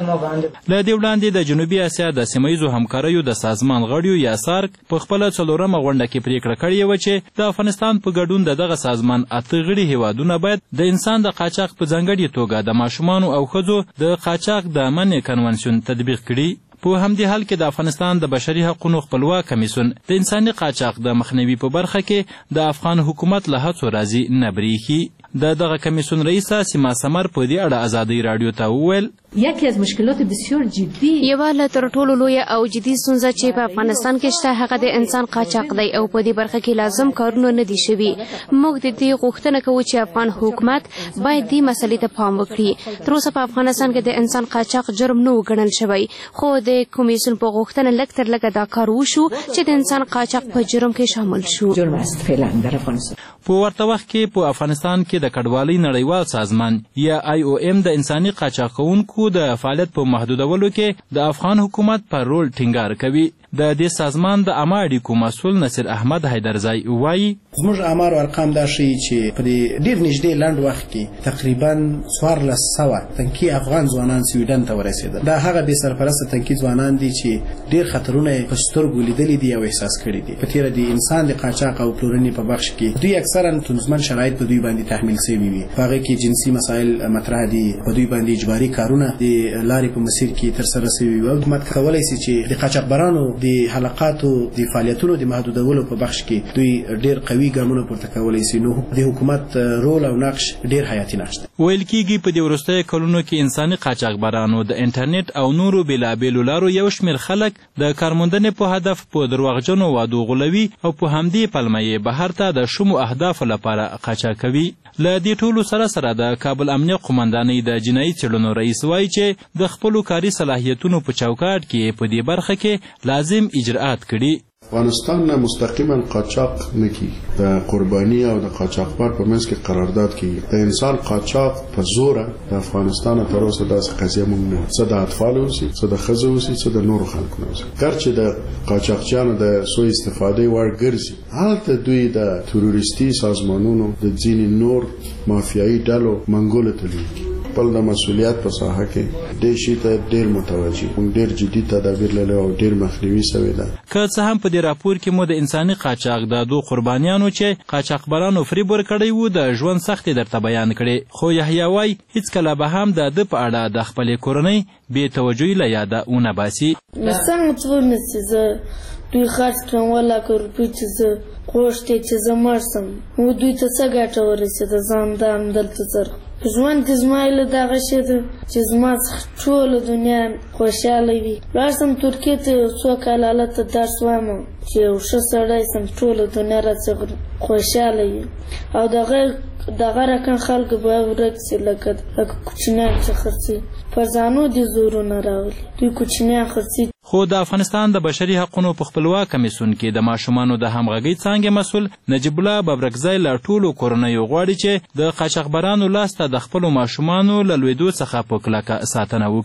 له دې وړاندې د جنوبي اسیا د سیمه ییزو همکاریو د سازمان غړیو یا سارک په خپله څلورمه غونډه کې پریکړه کړې وه چې د افغانستان په ګډون د دغه سازمان اته غړي هیوادونه باید د انسان د قاچاق په ځانګړې توګه د ماشومانو او ښځو د قاچاق د منع کنونسیون تطبیق کړي. په همدې حال کې د افغانستان د بشري حقوقو خپلواک کمیسیون د انساني قاچاق د مخنیوي په برخه کې د افغان حکومت له هڅو راضي نه بریښي. د دغه کمیسیون رئیسه سیما سمر په دې اړه ازادۍ راډیو ته وویل یکی از مشکلات بسیار جدی یوه له تر ټولو لویه او جدي ستونزه چې په افغانستان کې شته هغه د انسان قاچاق دی او په دې برخه کې لازم کارونه نه دي شوي. موږ د دې غوښتنه کوو چې افغان حکومت باید دې مسلې ته پام وکړي. تر اوسه په افغانستان کې د انسان قاچاق جرم نه و ګڼل شوی، خو د کمیسیون په غوښتنه لږ تر لږه دا کار وشو چې د انسان قاچاق په جرم کې شامل شو. جرم است فعلا در افغانستان. په ورته وخت کې په افغانستان کې د کډوالۍ نړیوال سازمان یا آی او ام د انساني قاچاق کوونکو د فعالیت په محدودولو کې د افغان حکومت پر رول ټینګار کوي. د دې سازمان د عامه اړیکو مسؤل نصیر احمد حیدرزی وایي زموږ آمار او ارقام دا ښیي چې په دې ډېر نږدې لنډ وخت کې تقریبا څوارلس سوه تنکي افغان ځوانان سویډن ته ورسېدل. دا هغه بې سرپرسته تنکي ځوانان دي چې ډېر خطرونه یې په سترګو لیدلي دي او احساس کړي دي. په تېره د انسان د قاچاق او پلورنې په بخش کې دوی اکثرا ستونزمن شرایط په دوی باندې تحمیل شوي وي. په هغې کې جنسي مسایل مطرح دي، په دوی باندې اجباري کارونه د لارې په مسیر کې ترسره شوي وي. حکومت کولی شي چې د قاچاقبرانو د حلقاتو د فعالیتونو د محدودولو په بخش کې دوی ډېر قوي ګامونه پورته کولی شي. نو د حکومت رول او نقش ډېر حیاتي نقش دی. ویل کېږي په دې وروستیو کلونو کې انساني قاچاقبرانو د انټرنیټ او نورو بېلابېلو لارو یو شمېر خلک د کارموندنې په هدف په درواغجنو وعدو غولوي او په همدې پلمه یې بهر ته د شومو اهدافو لپاره قاچاق کوي. له دې ټولو سره سره د کابل امنیه قومندانۍ د جنایي څېړنو رئیس وایي چې د خپلو کاري صلاحیتونو په چوکاټ کې په دې برخه کې لازم اجراءات کړي. افغانستان نه مستقیما قاچاق نه کیږي، د قرباني او د قاچاقبر په منځ کې قرارداد کیږي. د انسان قاچاق په زوره د افغانستان تر اوسه داسې قضیه موږ نه، څه د اطفال اوسي، څه د ښځو اوسي، څه د نورو خلکو اوسي. ګرچې د قاچاقچیانو د سوء استفادې وړ ګرځي، هلته دوی د تروریستي سازمانونو د ځینې نور مافیایي ډلو منګولو ته لیږي. خپل د مسؤلیت په ساحه کې دې شي ته ډېر متوجه، موږ ډېر جدي تدابیر لرو او ډېر مخنیوي شوی ده. که څه هم په دې راپور کې مو د انساني قاچاق د دوه قربانیانو چې قاچاقبرانو فریب ورکړی وو د ژوند سختې درته بیان کړې، خو یحیی وایي هېڅکله به هم د ده په اړه د خپلې کورنۍ بې توجهي له یاده ونه باسي. څنګه څونه چې زه دوی خرڅ کړم اووه لکه روپۍ چې زه غوښتې چې زه مړ شم، نو دوی ته څه ګټه ورسېده؟ زه همدا همدلته څرخم. ژوند کې زما هیله دغه شی ده چې زما څخه ټوله دنیا خوشحاله وي. لاړ شم ترکیې ته یو څو کاله هلته درس وایم چې یو ښه سړی شم، ټوله دنیا راڅخه خوشحاله وي او دغه دغه رقم خلک به ورک شي لکه لکه کوچنیان چې خرڅوي. پر ځانو دې زورونه راولي، دوی کوچنیان خرڅوي. خو د افغانستان د بشري حقوقو په خپلواک کمیسیون کې د ماشومانو د همغږۍ څانګې مسؤل نجیب الله ببرکزی له ټولو کورنیو غواړي چې د قاچاقبرانو لاسته د خپلو ماشومانو له لوېدو څخه په کلکه ساتنه وکړي.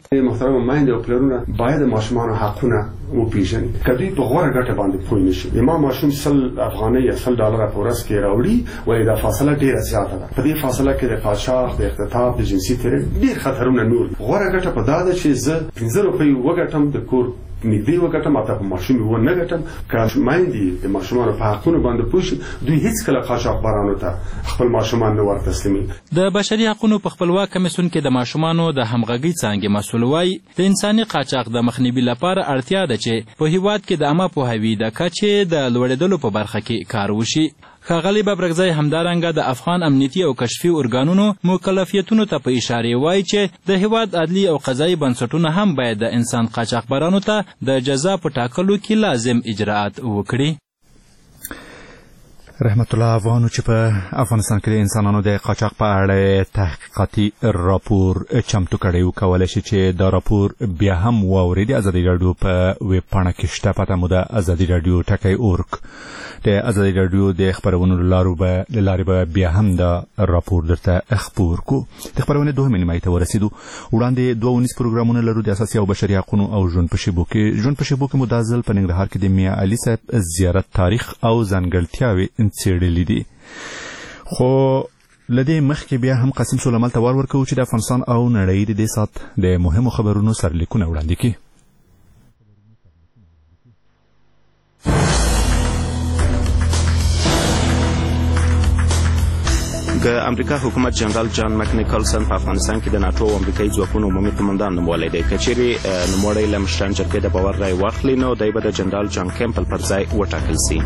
محترم مایند او پلرونه باید ماشومان حقونه وپیژني کدی په غوړه ګټه باندې پوه نشي ما ماشوم سل افغانۍ یا سل ډالر په ورځ کې راوړي ولې دا فاصله ډیره زیاته ده په دې فاصله کې د قاچاق د اختطاف د جنسي تیر ډیر خطرونه نور غوړه ګټه په دا ده چې زه پنځه روپۍ وګټم د کور نږدې وګټم ماته په ماشوم و نه ګټم که مایندې د ماشومانو په حقونو باندې پوه شي دوی هیڅکله قاچاقبرانو ته خپل ماشومان نه ورتسلیمي د بشري حقونو په خپلواک کمیسیون کې د ماشومانو د همغږۍ څانګې مسؤل وایي د انساني قاچاق د مخنیوي لپاره اړتیا ده چې په هیواد کې د عامه پوهاوي د کچې د لوړېدلو په برخه کې کار وشي. ښاغلي ببرکزی همدارنګه د افغان امنیتي او کشفي ارګانونو مکلفیتونو ته په اشارې وایي چې د هیواد عدلي او قضایي بنسټونه هم باید د انسان قاچاقبرانو ته د جزا په ټاکلو کې لازم اجراءات وکړي. رحمت الله افغانو چې په افغانستان کې د انسانانو د قاچاق په اړه تحقیقاتي راپور چمتو کړی و کولی شي چې دا راپور بیا هم واوري. د ازادي راډیو په ویب پاڼه کې شته پته مو د ازادي راډیو ټکی اورګ د ازادي راډیو د خبرونو له لارې به بیا هم دا راپور درته خپور کو. د خبرونې دوهمې نیمایي ته ورسېدو. وړاندې دوه ونیز پروګرامونه لرو د اساسي او بشري حقونو او ژوند په شیبو کې. ژوند په شیبو کې مو دا ځل په ننګرهار کې د میا علي صاحب زیارت تاریخ او ځانګړتیاوې څېړلې دي. خو له دې مخکې بیا هم قاسم سلیمان ته وار ورکوو چې د افغانستان او نړۍ د دې ساعت د مهمو خبرونو سرلیکونه وړاندې کړي. د امریکا حکومت جنرال جان مک نیکلسن په افغانستان کې د ناټو او امریکایي ځواکونو عمومي قمندان نومولی دی. که چیرې نوموړی له مشران جرګې د باور رای واخلي نو دی به د جنرال جان کیمپل پر ځای وټاکل سي.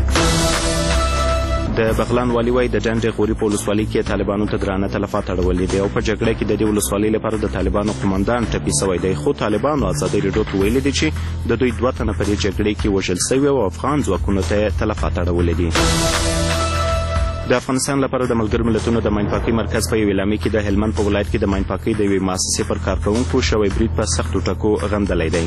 د بغلان والي وایي د ډنډې غوري په ولسوالۍ کې طالبانو ته درانه تلفات اړولي دي او په جګړه کې د دې ولسوالۍ لپاره د طالبانو قمندان ټپي سوی دی. خو طالبانو ازادي راډیو ته ویلي دي چې د دوی دوه تنه په دې جګړې کې وژل سوي او افغان ځواکونو ته تلفات اړولي دي. د افغانستان لپاره د ملګرو ملتونو د ماین پاکۍ مرکز په یو اعلامیه کې د هلمند په ولایت کې د ماین پاکۍ د یوې مؤسسې پر کارکوونکو شوی برید په سختو ټکو غندلی دی.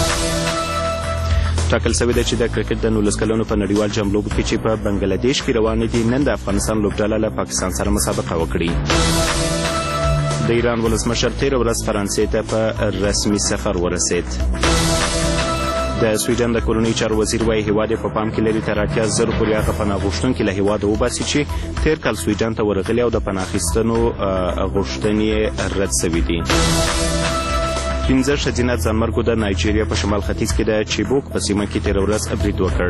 ټاکل شوې ده چې د کرکټ د نولس کلونو په نړیوال جام لوبو کې چې په بنګلادیش کې روانې دي نن د افغانستان لوبډله له پاکستان سره مسابقه وکړي. د ایران ولسمشر تېره ورځ فرانسې ته په رسمي سفر ورسېد. د سویډن د کورنۍ چارو وزیر وایي هیواد یې په پام کې لري تر اتیا زرو پورې هغه پناه غوښتونکي له هیواده وباسي چې تېر کال سویډن ته ورغلي او د پناه اخیستنو غوښتنې یې رد سوي دي. پنځه ښځینه ځانمرګو د نایجیریا په شمال ختیځ کې د چیبوک په سیمه کې تېره ورځ برید وکړ.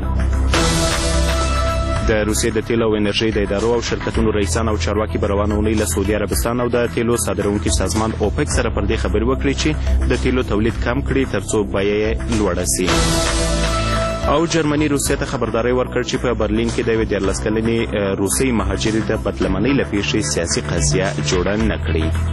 د روسیې د تیلو او انرژۍ د ادارو او شرکتونو رئیسان او چارواکي به روانه اونۍ له سعودي عربستان او د تیلو صادروونکي سازمان اوپک سره پر دې خبرې وکړي چې د تیلو تولید کم کړي تر څو بیه یې لوړه سي. او جرمني روسیې ته خبرداری ورکړ چې په برلین کې د یوې دیارلس کلنې روسۍ مهاجرې د بدلمنۍ له پیښې سیاسي قضیه جوړه نه کړي.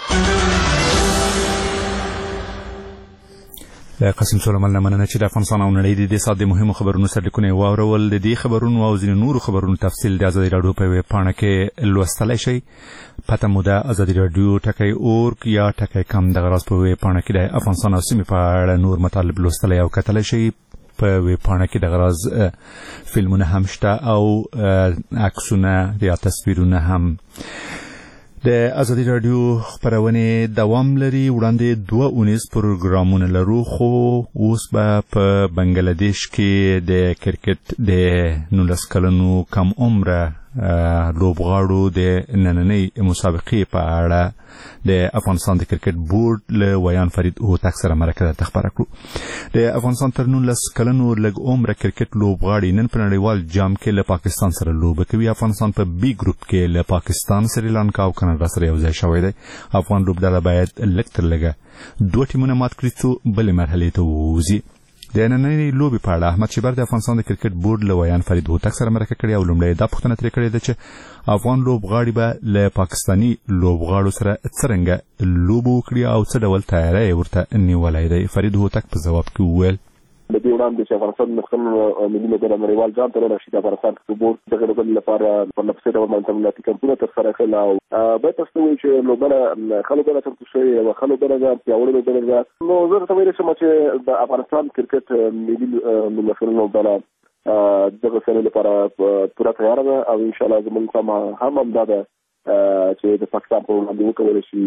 قاسم سلیمان نه مننه چې د افغانستان او نړۍ د دې ساعت د مهمو خبرونو سرلیکونه یې واورول. د دې خبرونو او ځینې نورو خبرونو تفصیل د ازادي راډیو په ویب پاڼه کې لوستلی شئ. پته مو ده ازادي راډیو ټکی اورګ یا ټکی کم دغه راز په ویب پاڼه کې د افغانستان او سیمې په اړه نور مطالب لوستلی او کتلی شئ. په ویب پاڼه کې دغه راز فلمونه هم شته او عکسونه یا تصویرونه هم. د ازادي راډیو خبرونه دوام لري. وړاندې دوه اونیز پروګرامونه لرو خو اوس به په بنګلادیش کې د کرکټ د نولس کلنو کم عمره لوبغاړو د نننۍ مسابقې په اړه د افغانستان د کرکټ بورډ له ویان فرید هوتک سره مرکه درته خپره کړو. د افغانستان تر نولس کلنو لږ عمره کرکټ لوبغاړي نن په نړیوال جام کې له پاکستان سره لوبه کوي. افغانستان په بی ګروپ کې له پاکستان، سریلانکا او کاناډا سره یو ځای شوی دی. افغان لوبډله باید لږ تر لږه دوه ټیمونه مات کړي څو بلې مرحلې ته ووځي. د نننۍ لوبې په اړه احمد شیبر د افغانستان د کرکټ بورډ له ویان فرید هوتک سره مرکه کړې او لومړی دا پوښتنه ترې کړې ده چې افغان لوبغاړي به له پاکستاني لوبغاړو سره څرنګه لوبه وکړي او څه ډول تیاری یې ورته نیولی دی. فرید هوتک په ځواب کې وویل د دې وړاندې چې افغانستان مخکې ملي لوبډله نړیوال جام ته لاړه شي د افغانستان کرکټ بورډ دغه لوبډلې لپاره په نفسي ډول باندې تمریناتي کمپونه ترسره کړل او باید تاسو ووایئ چې لوبډله ښه لوبډله چمتو شوې یوه ښه لوبډله ده، پیاوړې لوبډله ده. نو زه درته ویلی شم چې د افغانستان کرکټ ملي لوبډله لوبډله دغه سنې لپاره پوره تیاره ده او انشاءالله زموږ تمه هم همدا ده چې د پاکستان په وړاندې وکولی شي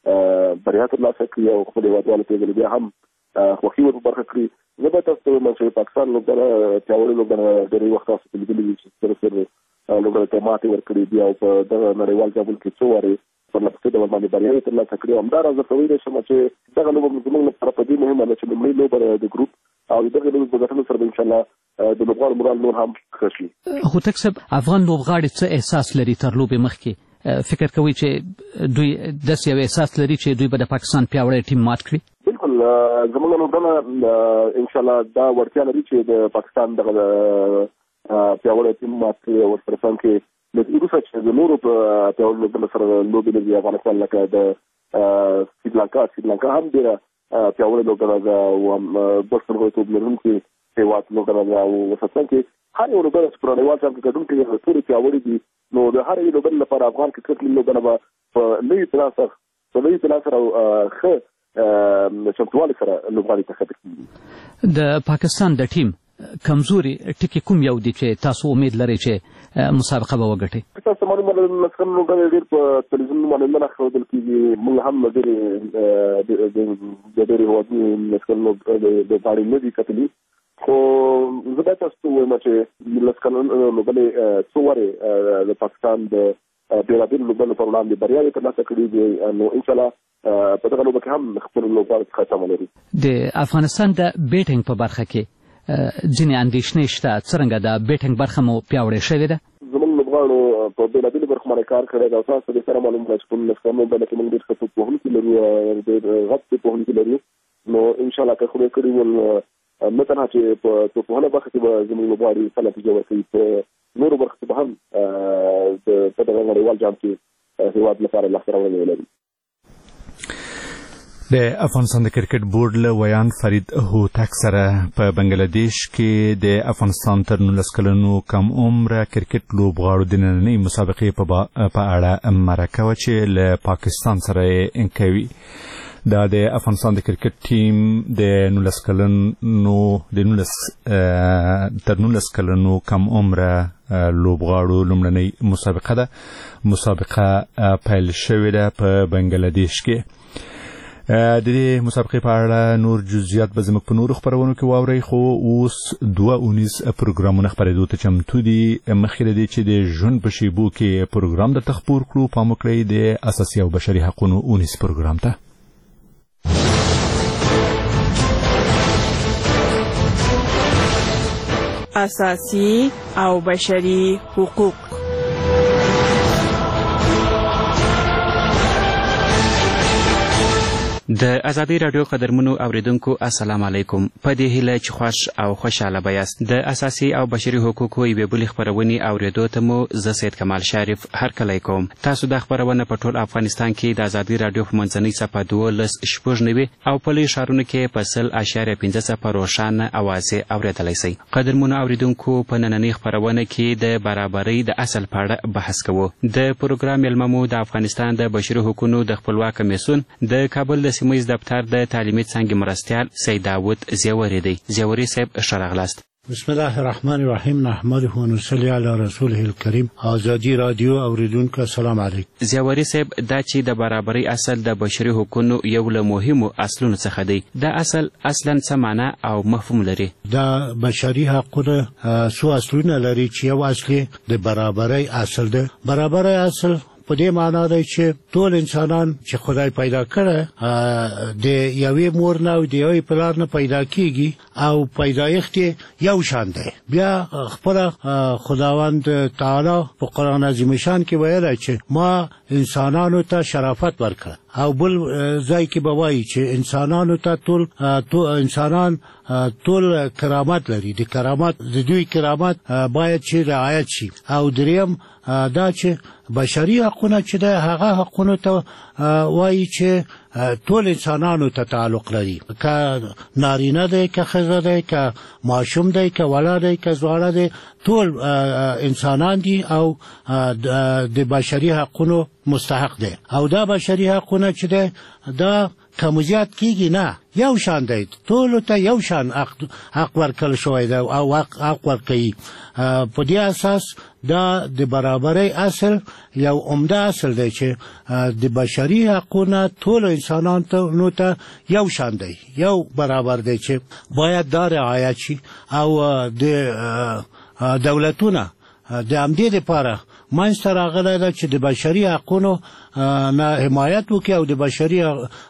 بریا ترلاسه کړي او خپل هیوادوالو ته بیا هم خوښي ور برخه کړي. زه به تاسو ته وایم چې پاکستان لوبډله پیاوړې لوبډله ډېرې وخت تاسو ته لیدلي چې سره سره لوبډله ته ماتې ورکړې دي او په دغه نړیوال جام کې څو وارې پر لپسې ډول باندې بریاوې ترلاسه کړي. همداراز زه کولی شم چې دغه لوبه زموږ لپاره په دې مهمه ده چې لومړۍ لوبه د ګروپ او دغه لوبې په ګټلو سره به انشاءالله د لوبغاړو مورال نور هم ښه شي. هوتک صاحب، افغان لوبغاړي څه احساس لري تر لوبې مخکې؟ فکر کوي چې دوی داسې یو احساس لري چې دوی به د پاکستان پیاوړی ټیم مات کړي؟ بالکل، زموږ لوبډله انشاءالله دا وړتیا لري چې د پاکستان دغه پیاوړی ټیم مات کړي او ورسره څنګ کې د وروسته چې د نورو په پیاوړو لوبډلو سره لوبې لري افغانستان لکه د سریلانکا سریلانکا هم ډېره پیاوړې لوبډله ده او هم بشپړ غړیتوب لرونکي هېواد لوبډله ده او ورسره څنګ کې هر یو لوبډله چې په نړیوال جام کې ګډون کوي ټولې پیاوړې دي، نو د هر یو لوبډلې لپاره افغان کرکټ لوبډله به په نوي پلان سره په نوي پلان سره ښه چمتووالي سره لوبغاړي ته ښکته کېږي. د پاکستان د ټیم کمزوري ټکي کوم یو دي چې تاسو امید لرئ چې مسابقه به وګټي؟ تاسو معلومه ده مسکن لوبډلې ډېر په تلویزیون باندې نه ښودل کېږي. موږ هم ډېرې د ډېرې هېوادونو مسکن لوبغاړي نه دي کتلي، خو زه باید تاسو ته ووایم چې مسکن لوبډلې څو وارې د پاکستان د بېلابېلو لوبډلو پر وړاندې بریاوې ترلاسه کړي دي، نو انشاءالله په دغه لوبه کې هم خپل لوبغاړو څخه تمه لري. د افغانستان د بیټینګ په برخه کې ځینې اندېښنې شته، څرنګه د بیټینګ برخه مو پیاوړې شوې ده؟ زموږ لوبغاړو په بېلابېلو برخو باندې کار کړی دی او تاسو ته سره معلوم ده چې په مسکن لوبډله کې موږ ډېر ښه توپوهونکي لرو، ډېر غټ توپوهونکي لرو، نو انشاءالله که خدای کړي ول نه تنها چې په توپوهنه برخه کې به زموږ لوبغاړي ښه نتیجه ورکوي، په نورو برخو کې به هم په دغه نړیوال جام کې هېواد لپاره لاسته راوړنې ولري. د افغانستان د کرکټ بورډ له ویان فرید هوتک سره په بنگلاديش کې د افغانستان تر نولس کلنو کم عمره کرکټ لوبغاړو د نننۍ مسابقې په اړه مرکه وه چې له پاکستان سره یې کوي. دا د افغانستان د کرکټ ټیم د نولس کلنو د نولس تر نولس کلنو کم عمره لوبغاړو لومړنۍ مسابقه ده. مسابقه پیل شوې ده په بنگلاديش کې. د دې مسابقې په اړه نور جزئیات به زموږ په نورو خپرونو کې واورئ، خو اوس دوه اونیز پروګرامونه خپرېدو ته چمتو دي. مخکې له دې چې د ژوند په شیبو کې پروګرام درته خپور کړو، پام وکړئ د اساسي او بشري حقونو اونیز پروګرام ته. اساسي او بشري حقوق. د ازادي رادیو قدرمنو اوریدونکو السلام علیکم. په دې هیله چې خوش او خوشاله بیاست. د اساسي او بشري حقوقو یوې بلې خپرونې اوریدو ته مو زه سید کمال شریف هرکلی کوم. تاسو دا خپرونه په ټول افغانستان کې د ازادي رادیو په منځنۍ څپه دولس شپږ نوي او په لویو ښارونو کې په سل اشاریه پنځه څپه روښانه اوازې اوریدلی شئ. قدرمنو اوریدونکو، په نننۍ خپرونه کې د برابرۍ د اصل په اړه بحث کوو. د پروګرام میلمه مو د افغانستان د بشري حقوقو د خپلواک کمیسیون د کابل د سیمه ییز دفتر د تعلیمي څانګې مرستیال سید داود زیوري دی. زیوري صاحب ښه راغلاست. بسم الله الرحمن الرحیم. نحمده و نصلي علی رسوله الکریم. ازادي رادیو اوریدونکو السلام علیکم. زیوري صاحب، دا چې د برابرۍ اصل د بشري حقوقو یو له مهمو اصلونو څخه دی، دا اصل اصلا څه معنا او مفهوم لري؟ دا بشري حقوق څو اصلونه لري چې یو اصلي د برابرۍ اصل دی. برابرۍ اصل په دې معنا دی چې ټول انسانان چې خدای پیدا کړه د یوې مور نه او د یوې پلار نه پیدا کیږي او پیدایښت یو شان دی. بیا خپل خداوند تعالی په قرآن عظیم شان کې ویلی چې ما انسانانو ته شرافت ورکړ، او بل ځای کې به وایي چې انسانانو ته ټول انسانان ټول کرامت لري، د کرامت د دوی کرامت باید چې رعایت شي. او دریم دا چې بشري حقونه چې د هغه حقونو ته وایي چې ټول انسانانو ته تعلق لري، که نارینه دی، که ښځه دی، که ماشوم دی، که ولا دی، که ځوانه دی، ټول انسانان دي او د بشري حقونو مستحق دی. او دا بشري حقونه چې دی دا کم زیات کیږي نه، یو شان دی، ټول ته یو شان حق ورکړل شوی دی او حق ورکوي. په دې اساس دا د برابرۍ اصل یو عمده اصل دی چې د بشري حقونه ټول انسانانو ته یو شان دی، یو برابر دی چې باید دا رعایت شي او د دولتونه د همدې لپاره منځته راغلی ده چې د بشري حقونو نه حمایت وکړي او د بشري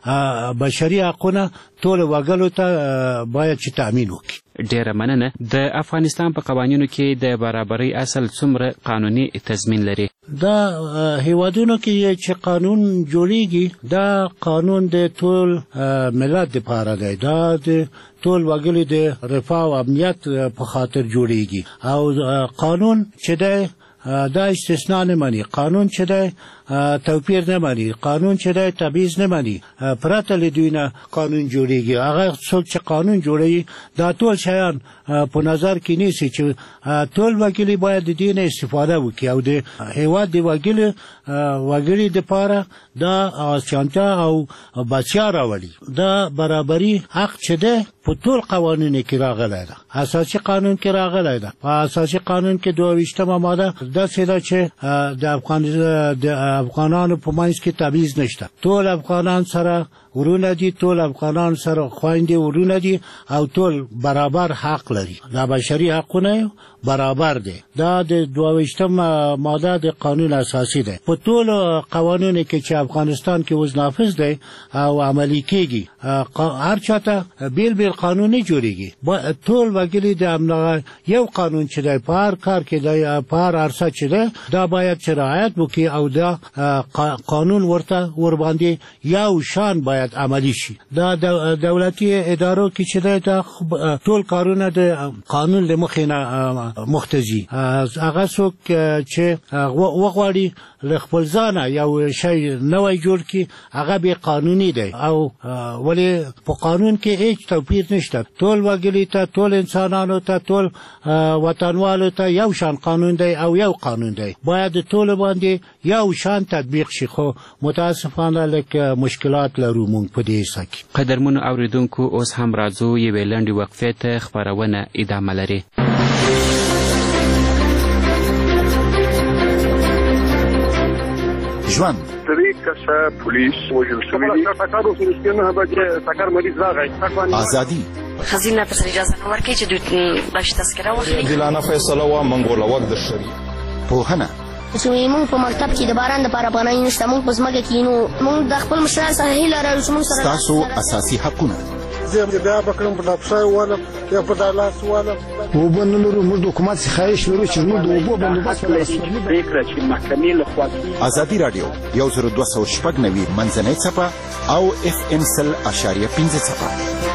بشري حقونه ټول وګړو ته باید چې تأمین وکړي. ډیره مننه. د افغانستان په قوانینو کې د برابرۍ اصل څومره قانوني تضمین لري؟ دا هیوادونو کې چې قانون جوړیږي دا قانون د ټول ملت لپاره دی، دا د ټول وګړو د رفاه او امنیت په خاطر جوړیږي او قانون چې دی دا استثناء نه مانی، قانون چې دی توپیر نه مانی، قانون چې دی تبعیض نه مانی، پرته له دوی نه قانون جوړیږي. هغه څوک چې قانون جوړوي دا ټول شیان په نظر کې نیسي چې ټول وګړي باید د دې نه استفاده وکړي او د هیواد د وګړي وګړي دپاره دا اسانتیا او بچیا راولي. دا برابري حق چې دی په ټول قوانینو کې راغلی ده، اساسي قانون کې راغلی ده. په اساسي قانون کې دوه ویشتمه ماده داسې ده چې د افغان د افغانانو په منځ کې تبعیض نشته، ټول افغانان سره ورونه دي، ټول افغانان سره خویندې ورونه دي او ټول برابر حق لري. دا بشري حقونه برابر دي. دا د دوه ویشتم ماده د قانون اساسي ده. په ټول قوانینو کې چې افغانستان کې اوس نافذ دی او عملي کېږي هر چاته بیل بیل قانون نه جوړیږي، ټول وګړي د امنه یو قانون چې دی په هر کار کې دی، په هر عرصه چې دی دا باید چې رعایت وکړي او دا قانون ورته ورباندې یو شان باید عملی شي. دا دولتي ادارو کې چې دا ټول کارونه د قانون له مخې نه مختزي. هغه څوک چې وغواړي له خپل ځانه یو شی نوی جوړ کړي هغه بې قانوني دی او ولې په قانون کې هیڅ توپیر نشته، ټول وګړي ته، ټول انسانانو ته، ټول وطنوالو ته یو شان قانون دی او یو قانون دی، باید ټول باندې یو شان تطبیق شي. خو متاسفانه لکه مشکلات لرو مونږ په دې حصه کې. قدرمنو اوریدونکو اوس هم راځو یوې لنډې وقفې ته، خپرونه ادامه لري. ژوند درې کسه پولیس وژل شوي دي. ټکر وشو چې نه بچ ټکر مریض راغی. ازادي خزینه پر اجازه نه ورکړي چې دوی باش تذکره واخلي. عادلانه فیصله وا منګوله وخت د شری پوهنه چې موږ په مکتب کې د باران لپاره پناه نشته، موږ په ځمکه کې نو موږ د خپل مشرانو سره هیله لرو چې موږ سره تاسو اساسي حقونه زه بیا بکرم په دپسای والا یا په دالاس والا وبو نه لرو. موږ د حکومت څخه خواهش لرو چې موږ د اوبو بندوبست پرېکړه چې محکمې لخوا ازادي راډیو یو زر دوه سوه شپږ نوي منځنۍ څپه او اف ام سل اشاریه پنځه څپه.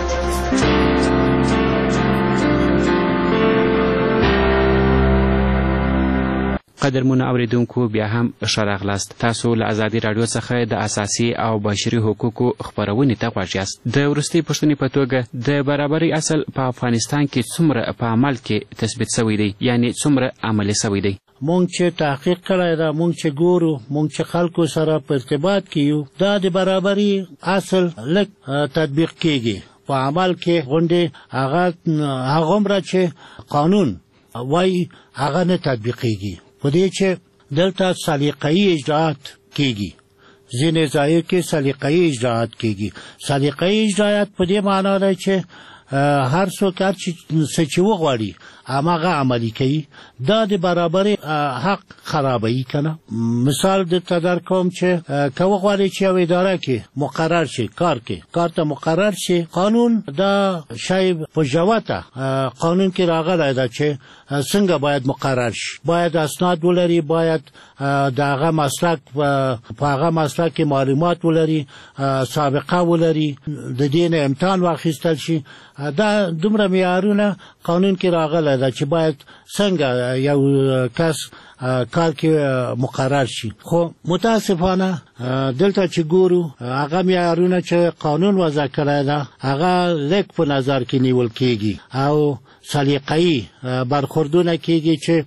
قدرمنو اوریدونکو بیا هم ښه راغلاست. تاسو له ازادي راډیو څخه د اساسي او بشري حقوقو خپرونې ته غوږ یاست. د وروستۍ پوښتنې په توګه د برابرۍ اصل په افغانستان کې څومره په عمل کې تثبیت شوی دی، یعنی څومره عملي شوی دی؟ مونږ چې تحقیق کړی دا، مونږ چې ګورو، مونږ چې خلکو سره په ارتباط کې یو، دا د برابرۍ اصل لږ تطبیق کېږي. په عمل کې غونډې هغه هغومره چې قانون وایي هغه نه تطبیقېږي. په دې چې دلته سلیقه‌ایي اجراءات کېږي، ځینې ځایو کې سلیقه‌ایي اجراءات کېږي. سلیقه‌ایي اجراءات په دې معنا دی چې هر څوک هر څه چې وغواړي هماغه عملي کوي. دا د برابرۍ حق خرابوي که نه. مثال درته درکوم چې که وغواړي چې یو اداره کې مقرر شي، کار کې کار ته مقرر شي، قانون دا شی په ژوته قانون کې راغلی ده چې څنګه باید مقرر شي، باید اسناد ولري، باید د هغه مسلک په هغه مسلک کې معلومات ولري، سابقه ولري، د دې نه امتحان واخیستل شي. دا دومره معیارونه قانون کې راغلی ده چې باید څنګه یو کس کار کې مقرر شي. خو متاسفانه دلته چې ګورو هغه معیارونه چې قانون وضع کړی ده هغه لږ په نظر کې نیول کېږي او سلیقه‌ایي برخوردونه کېږي چې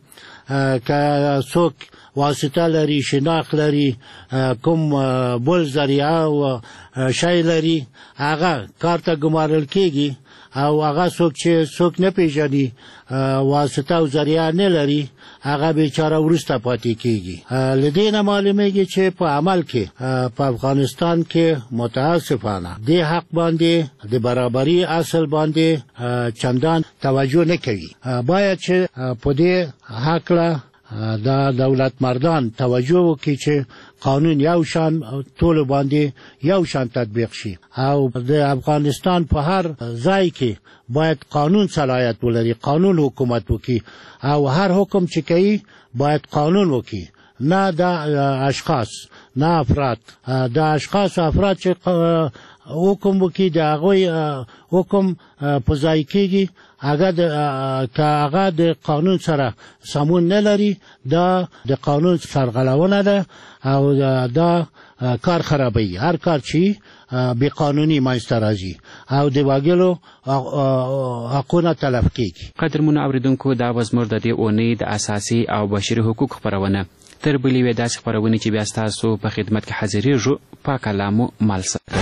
که څوک واسطه لري شناخت لري کوم بل ذریعه او شی لري هغه کار ته ګمارل کیږي او هغه څوک چې څوک نه پیژني واسطه او ذریعه نه لري هغه بیچاره ورسته پاتې کیږي. لدینه معلومیږي چې په عمل کې په افغانستان کې متاسفانه د حق باندې د برابرۍ اصل باندې چندان توجه نه کوي. باید چې په دې حق له دا دولت مردان توجه وکړي چې قانون یو شان ټول باندې یو شان تطبیق شي او د افغانستان په هر ځای کې باید قانون صلاحیت ولري، قانون حکومت وکړي او هر حکم چې کوي باید قانون وکړي، نه د اشخاص نه افراد. د اشخاص افراد چې حکم وکړي د هغوی حکم په ځای کېږي اگر که هغه د قانون سره سمون نه لري دا د قانون سرغړونه ده او دا کار خرابوي. هر کار چې بې قانوني منځته راځي او د وګړو حقونه تلف کېږي. قدرمنو اورېدونکو دا به زموږ د دې اونۍ د اساسي او بشري حقوق خپرونه. تر بلې یوې داسې خپرونې چې بیا ستاسو په خدمت کې حاضرېږو پاک الله مو مال ساتي.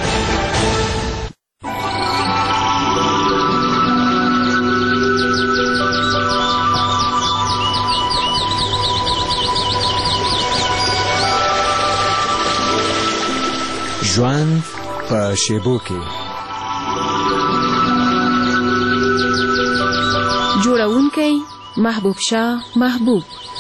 ژوند په شیبو کې جوړونکی محبوب شاه محبوب.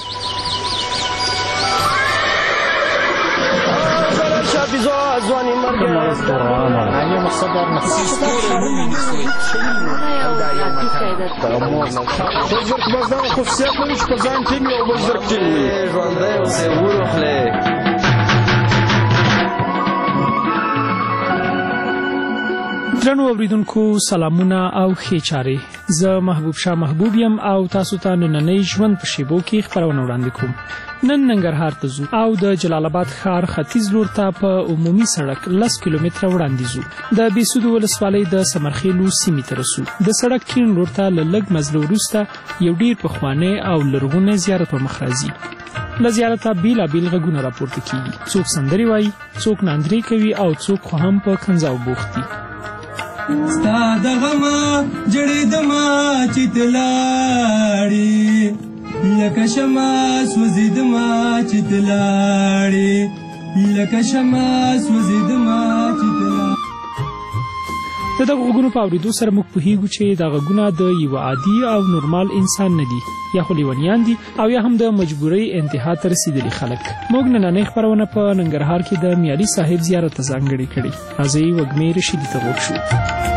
درنو اوریدونکو سلامونه او ښې چارې. زه محبوب شاه محبوب یم او تاسو ته نننۍ ژوند په شیبو کې خپرونه وړاندې کوم. نن ننګرهار ته ځو او د جلال آباد ښار ختیځ لور ته په عمومي سړک لس کیلومتره وړاندې ځو. د بېسودو ولسوالۍ د سمرخیلو سیمې ته رسو. د سړک کیڼ لور ته له لږ مزله وروسته یو ډېر پخوانی او لرغونی زیارت په مخ راځي. له زیارته بېلابېل غږونه راپورته کېږي. څوک سندرې وایي، څوک ناندرې کوي او څوک خو هم په کنځاو بوخت دي. ستا د غمه جړېدمه چې ته لاړې، لکه شمع سوځېدمه چې ته لاړې، لکه شمع سوځېدمه چې ته لاړې. د دغه غږونو په اورېدو سره موږ پوهېږو چې دا غږونه د یوه عادي او نورمال انسان نه دي، یا خو لیونیان دي او یا هم د مجبورۍ انتها ته رسېدلي خلک. موږ نننۍ خپرونه په ننګرهار کې د میالي صاحب زیارت ته ځانګړې کړې. راځئ وږمې رشیدي ته غوږ شو.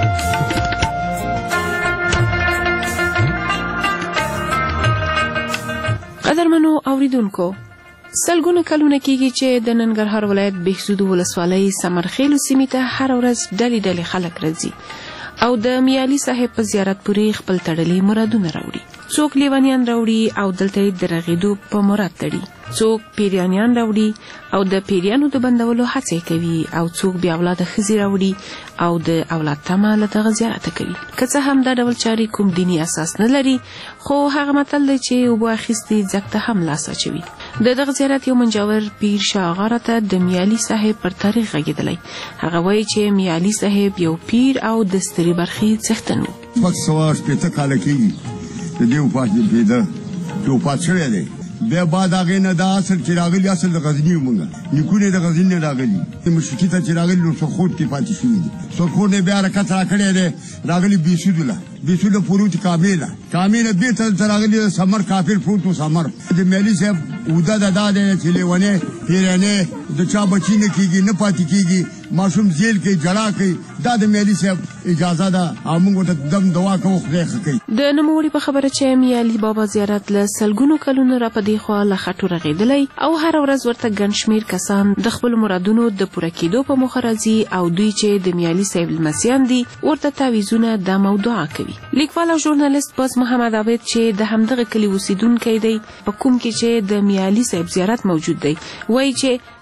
قدرمنو اوریدونکو، سلګونه کلونه کېږي چې د ننګرهار ولایت بهسودو ولسوالۍ سمرخیلو سیمې ته هره ورځ ډلې ډلې خلک راځي او د میالي صاحب په زیارت پورې خپل تړلي مرادونه راوړي. څوک لیونیان راوړي او دلته یې د رغېدو په مراد تړي، څوک پیریانیان راوړي او د پیریانو د بندولو هڅې کوي، او څوک بې اولاده ښځې راوړي او د اولاد تمه له دغه زیارته کوي. که څه هم دا ډول چارې کوم دیني اساس نه لري، خو هغه متل دی چې اوبه اخیستې ځګ ته هم لاس اچوي. د دغه زیارت یو منجور پیر شاه آغا راته د میالي صاحب پر تاریخ غږېدلی. هغه وایي چې میالي صاحب یو پیر او د سترې برخې څښتن و. شپږ سوه شپېته کاله کېږي د دې وفات پیدا چې وفات شوی دی. بیا بعد هغې نه دا اصل چې راغلي اصل د غزني و مونږ نیکونه د غزني نه راغلي، مشرقي ته چې راغلي نو سرخوټ کې پاتې شوي دي. سرخوټ نه بیا حرکت راکړی دی، راغلي بېسودو له بېسودو پروت کامې له کامې نه بېرته دلته راغلي سمر کافر پروت و سمر. د میالي صاحب اوده د دا دی چې لیونی پیرنی د چا بچي نه کېږي نه پاتې کېږي، ماشوم زیل کوي جړا کوي. دا د میالي صاحب اجازه ده او موږ ورته دم دوا کوو خدای ښه کوي. د نوموړي په خبره چې میالي بابا زیارت له سلګونو کلونو را په دې خوا له خټو رغېدلی او هره ورځ ورته ګڼ شمېر کسان د خپلو مرادونو د پوره کېدو په موخه راځي او دوی چې د میالي صاحب لمسیان دي ورته تعویضونه دم او دعا کوي. لیکوال او ژورنالست باز محمد عابد چې د همدغه کلي اوسیدونکی دی، په کوم کې چې د میالي صاحب زیارت موجود دی، وایي چې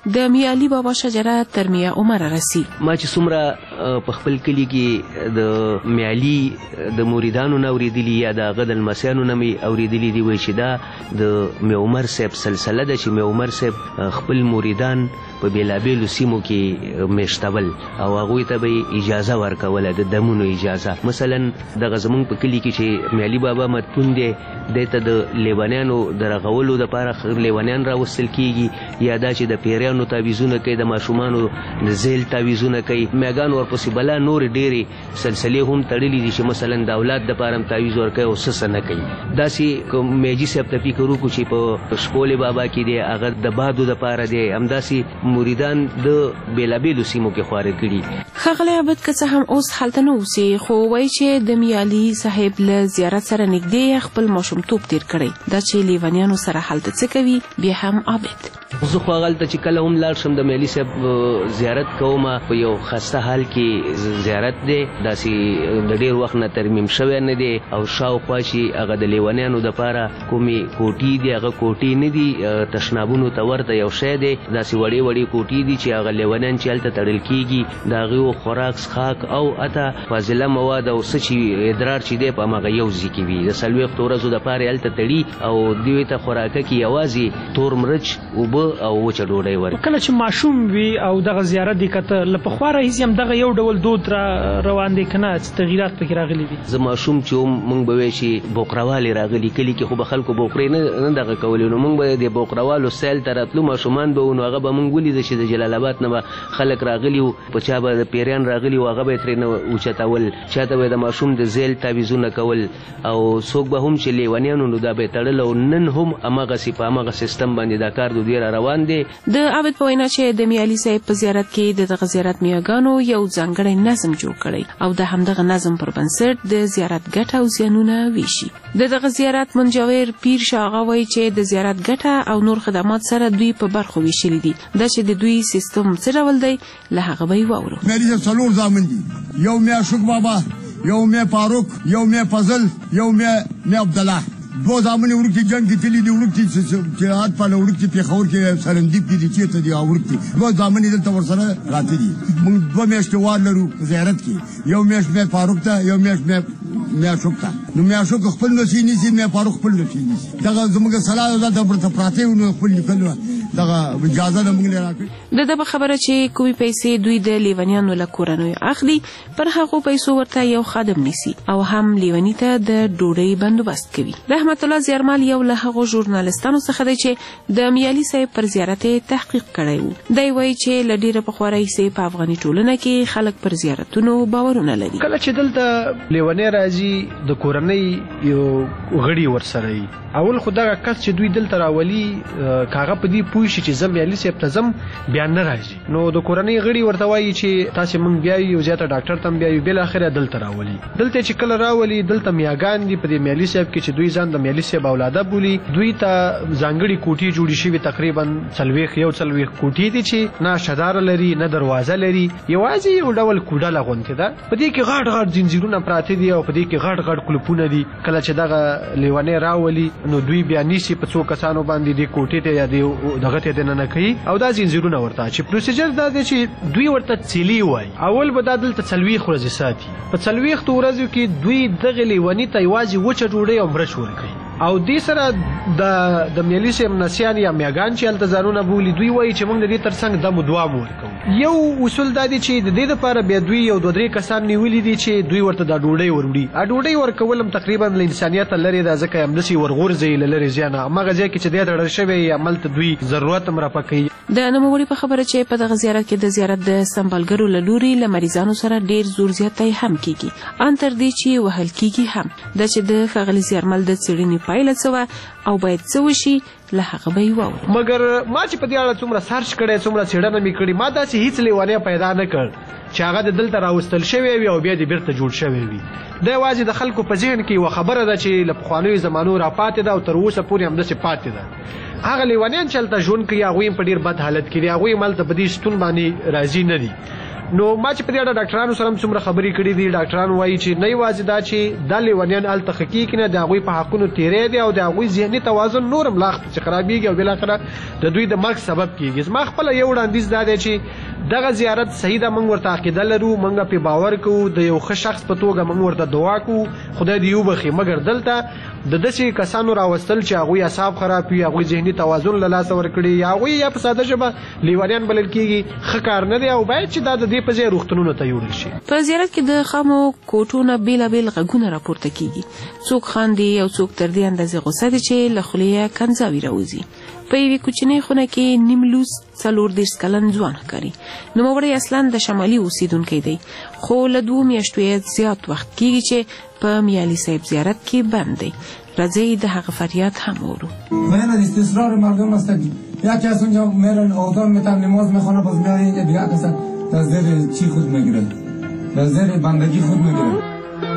د میالي بابا شجره تر میا عمر رسی. ما چې څومره په خپل کلی کې د میالي د مریدانو نه اوریدلی یا د غدل مسیانو نه می اوریدلی دی وای چې دا د می عمر صاحب سلسله ده چې می عمر صاحب خپل مریدان په بیلابیلو سیمو کې میشتول او هغوی ته به اجازه ورکوله د دمونو اجازه. مثلا دغه زمونږ په کلي کې چې میالي بابا مدفون دی دی ته د لیونیانو د رغولو دپاره لیونیان راوستل کېږي یا دا چې د پیریانو تعویضونه کوي د ماشومانو د زیل تعویضونه کوي. میاګان ورپسې بلا نورې ډېرې سلسلې هم تړلي دي چې مثلا د اولاد دپاره هم تعویض ورکوي او څه څه نه کوي. داسې که میجي صاحب ته فکر وکړو چې په شپولې بابا کې دی هغه د بادو دپاره دی همداسې مریدان د بیلابیلو سیمو کې خواره کړي. ښاغلی عابد که څه هم اوس هلته نه اوسي خو وایي چې د میالي صاحب له زیارت سره نږدې خپل ماشومتوب تیر کړی. دا چې لیونیانو سره هلته څه کوي بیا هم عابد زه خو هغلته چې کله هم لاړ شم د میالي صاحب زیارت کوم په یو خسته حال کې زیارت دی داسې د ډېر وخت نه ترمیم شوی نه دی او شاوخوا چې هغه د لیونیانو دپاره کومې کوټې دي هغه کوټې نه دي تشنابونو ته ورته یو شی دی داسې وړې وړې کوټې دي چې هغه لیونیان چې هلته تړل کېږي د هغې خوراک څښاک او حتی فاضله مواد او څه چې ادرار چې دی په هماغه یو ځای کې وي د څلوېښتو ورځو دپاره یې هلته تړي او دوی ته خوراکه کې یوازې تور مرچ اوبه او وچه ډوډۍ ورکړي. کله چې ماشوم وي او دغه زیارت دی کته له پخوا راهیسې هم دغه یو ډول دود را روان دی که نه څه تغیرات پکې راغلي دي؟ زه ماشوم چې وم موږ به وایو چې بوقروالې راغلي کلي کې خو به خلکو بوقرې نه دغه کولې نو موږ به د بوقروالو سیل ته راتلو ماشومان به وو نو هغه به موږ ولیده چې د جلال آباد نه به خلک راغلي وو په چا به د پیریان راغلي وو هغه به یې ترېنه اوچتول چا ته به د ماشوم د زیل تعویضونه کول او څوک به هم چې لیونیانو نو دا به یې تړل او نن هم هماغسې په هماغه سیستم باندې دا کار د دوی را روان دی. د عابد په وینا چې د میالي صاحب په زیارت کې د دغه زیارت میاګانو یو ځانګړی نظم جوړ کړی او د همدغه نظم پر بنسټ د زیارت ګټه او زیانونه ویشي. د دغه زیارت منجویر پیر شاه آغا وایي چې د زیارت ګټه او نور خدمات سره دوی په برخو ویشلي دي. دا چې د دوی سیستم څه ډول دی له هغه به یې واورو. میالي صاحب څلور زامن دي یو میا شوک بابا یو میا فاروق یو میا فضل یو میا میا عبدالله دو زامن ورکتی جنگ کی تلی دی ورکتی جهاد پاله ورکتی پیښور کې سرندیب کې دي چې ته دی ورکتی دو زامن دلته ورسره راته دي. موږ دوه میاشتې وار لرو زیارت کې یو میاشت میا فاروق ته یو میاشت میا میا شوک ته نو میا شوک خپل نسی نیسی میا فاروق خپل نسی نیسی دغه زموږ صلاح ده د پرته پراته نو خپل لیکل دغه اجازه نه موږ راکړي. د دغه خبره چې کومې پیسې دوی د لیونیانو له کورنیو اخلي پر هغو پیسو ورته یو خادم نیسي او هم لیونی ته د ډوډۍ بندوبست کوي. رحمت الله زیارمل یو له هغو ژورنالستانو څخه دی چې د میالي صاحب پر زیارت تحقیق کړی و. دی وایي چې له ډېره پخوا راهیسې په افغاني ټولنه کې خلک پر زیارتونو باورونه لري. کله چې دلته لیونی راځي د کورنۍ یو غړي ورسره وي اول خو دغه کس چې دوی دلته راولي کاغه په دې پوه شي چې زه میالي صاحب ته ځم بیا نه راځي نو د کورنۍ غړي ورته وایي چې تاسې موږ بیایو یو زیاته ډاکټر ته هم بیایو بالاخره دلته راولي. دلته چې کله راولي دلته میاګان دي په دې میالي صاحب کې چې دوی ځان د میالي صاحب اولاده بولي دوی ته ځانګړي کوټې جوړې شوي تقریبا څلوېښت یو څلوېښت کوټې دي چې نه شداره لري نه دروازه لري یوازې یو ډول کوډله غوندې ده په دې کې غاټ غاټ زنځیرونه پراته دي او په دې کې غاټ غاټ کلپونه دي. کله چې دغه لیونی راولي نو دوی بیا نیسي په څو کسانو باندې دې کوټې ته یا دغه ته دننه کوي او دا زنځیرونه ورته چې پروسیجر دا دی چې دوی ورته څیلي وایي اول به دا دلته څلوېښت ورځې ساتي په څلوېښتو ورځو کې دوی دغه لیوني ته یوازې وچه ډوډۍ او مرچ ورکوي او دې سره د د میالي صاحب نسیان یا میاګان چې هلته ځانونه بولي دوی وایي چې موږ د دې تر څنګ دم دوام ورکوو. یو اصول دا دی چې د دې دپاره بیا دوی یو دوه درې کسان نیولي دي چې دوی ورته دا ډوډۍ وروړي. ا ډوډۍ ورکول هم تقریبا له انسانیته لرې ده ځکه همداسې ورغورځوي له لرې زیانه هماغه ځای کې چې دی تړل شوی هملته دوی ضرورت هم رافه کوي. د نوموړي په خبره چې په دغه زیارت کې د زیارت د سمبالګرو له لوري له مریضانو سره ډېر زور زیاتی هم کیږي ان تر دې چې وهل کیږي هم. دا چې د ښاغلي زیارمل د څېړنې پایله څه وه او باید څه وشي له هغه به یې واورو. مګر ما چې په دې اړه څومره سرچ کړی څومره څېړنه مې کړې ما داسې هیڅ لیونی پیدا نه کړ چې هغه د دلته راوستل شوی وي او بیا دې بیرته جوړ شوی وي. دا یوازې د خلکو په ذهن کې یوه خبره ده چې له پخوانیو زمانو راپاتې ده او تر اوسه پورې همداسې پاتې ده. هغه لیونیان چې هلته ژوند کوي هغوی هم په ډېر بد حالت کې دي هغوی هم هلته په دې شتون باندې راضي نه دي نو ما چې په دې اړه ډاکټرانو سره څومره خبرې کړې دي ډاکټران وایي چې نه یوازې دا چې د لیونیان هلته ښه کېږي نه د هغوی په حقونو تیری دی او د هغوی ذهني توازن نور هم لا چې خرابېږي او بالاخره د دوی د مرګ سبب کېږي. زما خپله یو وړاندیز دا دی چې دغه زیارت صحیح ده، موږ ورته عقیده لرو، موږ پې باور کوو، د یو ښه شخص په توګه موږ ورته دعا کوو خدای دې وبخي. مګر دلته د داسې کسانو راوستل چې هغوی اعصاب خراب وي، هغوی ذهني توازن له لاسه ورکړي یا هغوی یا په ساده ژبه لیونیان بلل کېږي، ښه کار نه دی او باید چې دا د دې په ځای روغتونونو ته یوړل شي. په زیارت کې د خامو کوټو نه بېلابېل غږونه راپورته کېږي، څوک خاندي او څوک تر دې اندازې غوسه دي چې له خولې یې کنځاوي راوځي. په یوې کوچنۍ خونه کې نیم لوس څلور دېرش کلن ځوان ښکاري. نوموړی اصلاً د شمالي اوسیدونکی دی، خو له دوو میاشتو یې زیات وخت کېږي چې په میالي صاحب زیارت کې بند دی. راځئ د هغه فریاد هم اورو. باید استثرار مردم است که یکی از اونجا میرن آدم میتن نماز میخونه باز میاد اینجا دیگه کسا در زیر چی خود میگیره، در زیر بندگی خود میگیره.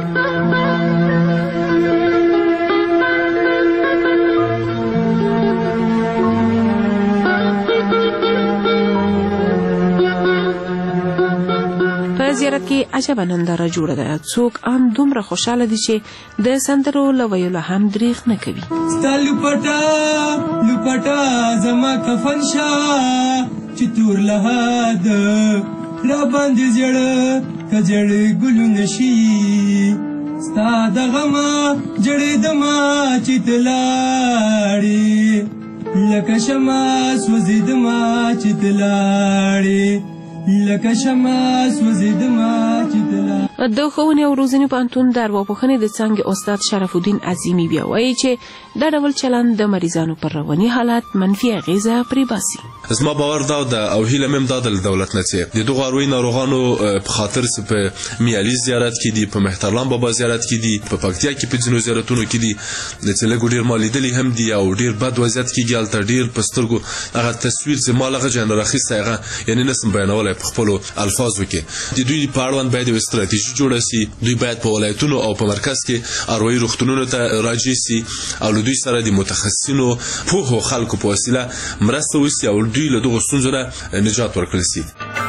زیارت کې عجبه ننداره جوړه ده، څوک ان دومره خوشاله دي چې د سندرو له ویلو هم دریغ نه کوي. ستا لپټا لپټا زما کفن شا چې تور لهاد را باندې جړ کجړ ګلو نشي ستا د غما جړې دما چې تلاړي لکه شمع سوځېدما چې تلاړي لکه شمع سوځېدما چې تلاړي. د ښوونې او روزنې پوهنتون د ارواپوهنې د څانګې استاد شرف الدین عظیمي بیا وایي چې دا ډول چلند د مریضانو پر رواني حالت منفي اغیزه پرې باسي. زما باور دا ده او هیله مې هم دا ده له دولت نه چې د دغو اروایي ناروغانو په خاطر په میالي زیارت کې دي، په مهترلام بابا زیارت کې دي، په پکتیا کې په ځینو زیارتونو کې دي چې لږ ډېر ما لیدلي هم دي او ډېر بد وضعیت کېږي هلته ډېر په سترګو هغه تصویر چې ما له هغه جان راخیستی هغه یعنې نسم بیانولی په خپلو الفاظو کې. د دوی په اړوند باید یوه ستراتیژي جوړه سي، دوی باید په ولایتونو او په مرکز کې اروایي روغتونونو ته راجع سي او له دوی سره د متخصصینو پوهو خلکو په وسیله مرسته وسي او دوی له دغو ستونزو نه نجات ورکړل سي.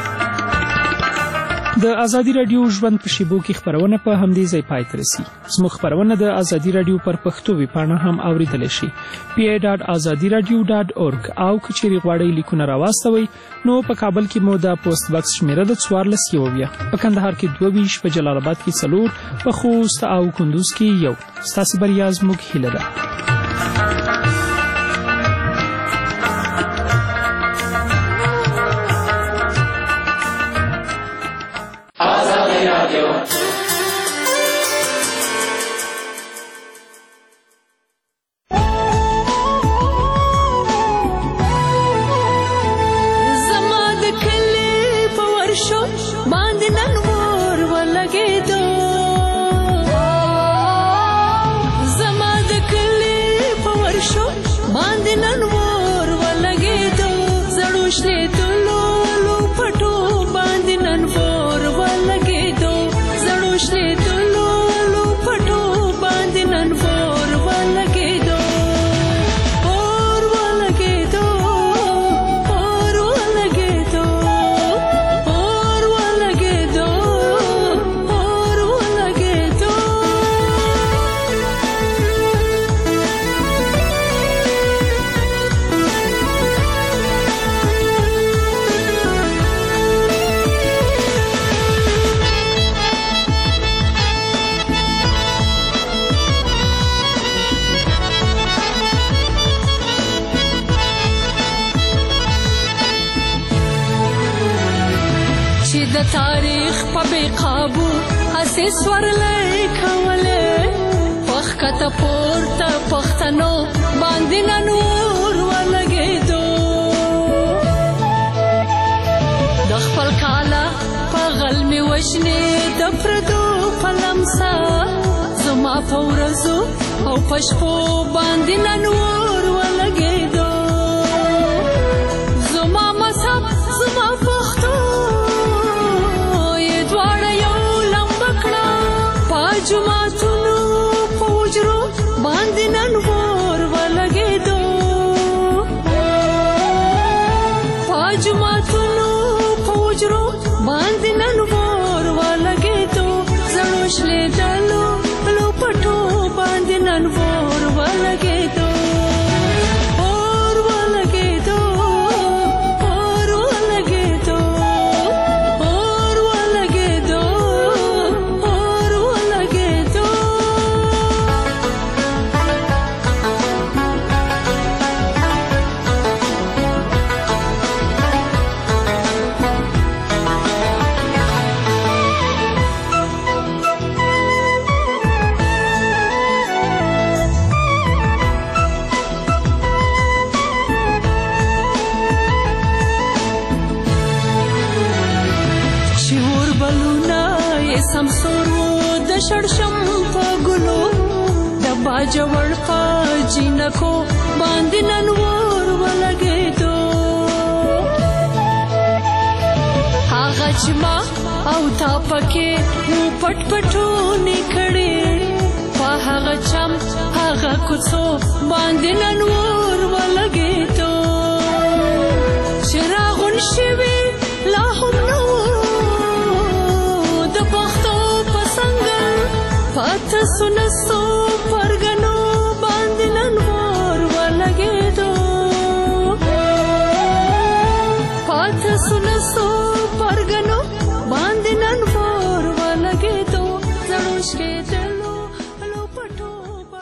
د ازادي رادیو ژوند په شیبو کې خبرونه په همدې ځای پای ته رسي. زموږ خبرونه د ازادي رادیو پر پښتو ویبپاڼه هم اوریدلی شي پی ای ډاټ ازادي رادیو ډاټ اورګ او که چیرې غواړئ لیکونه راواستوئ نو په کابل کې مو د پوسټ باکس شمیره د څوارلس یو اویا، په کندهار کې دوه ویشت، په جلال آباد کې څلور، په خوست او کندوز کې یو. ستاسې بریا زموږ هیله ده. تاریخ په بې قابو هسې سورلی کولی پخکته پورته پښتنو باندې نن اور ولګېدو د خپل کاله په غل مې وژنې د پردو په لمسه زما په ورځو او په شپو باندې نن اور ولګېدو زما مذهب زما پښتو جماعتونو په حجرو باندې نن اور ولګېدو په جماعتونو په حجرو باندې جوړ په جنکو باندې نن ور ولګېدو هغه چې ما او تا پکې مو پټ پټونې کړې په هغه چم هغه کوڅو باندې نن ور ولګېدو چراغون شوي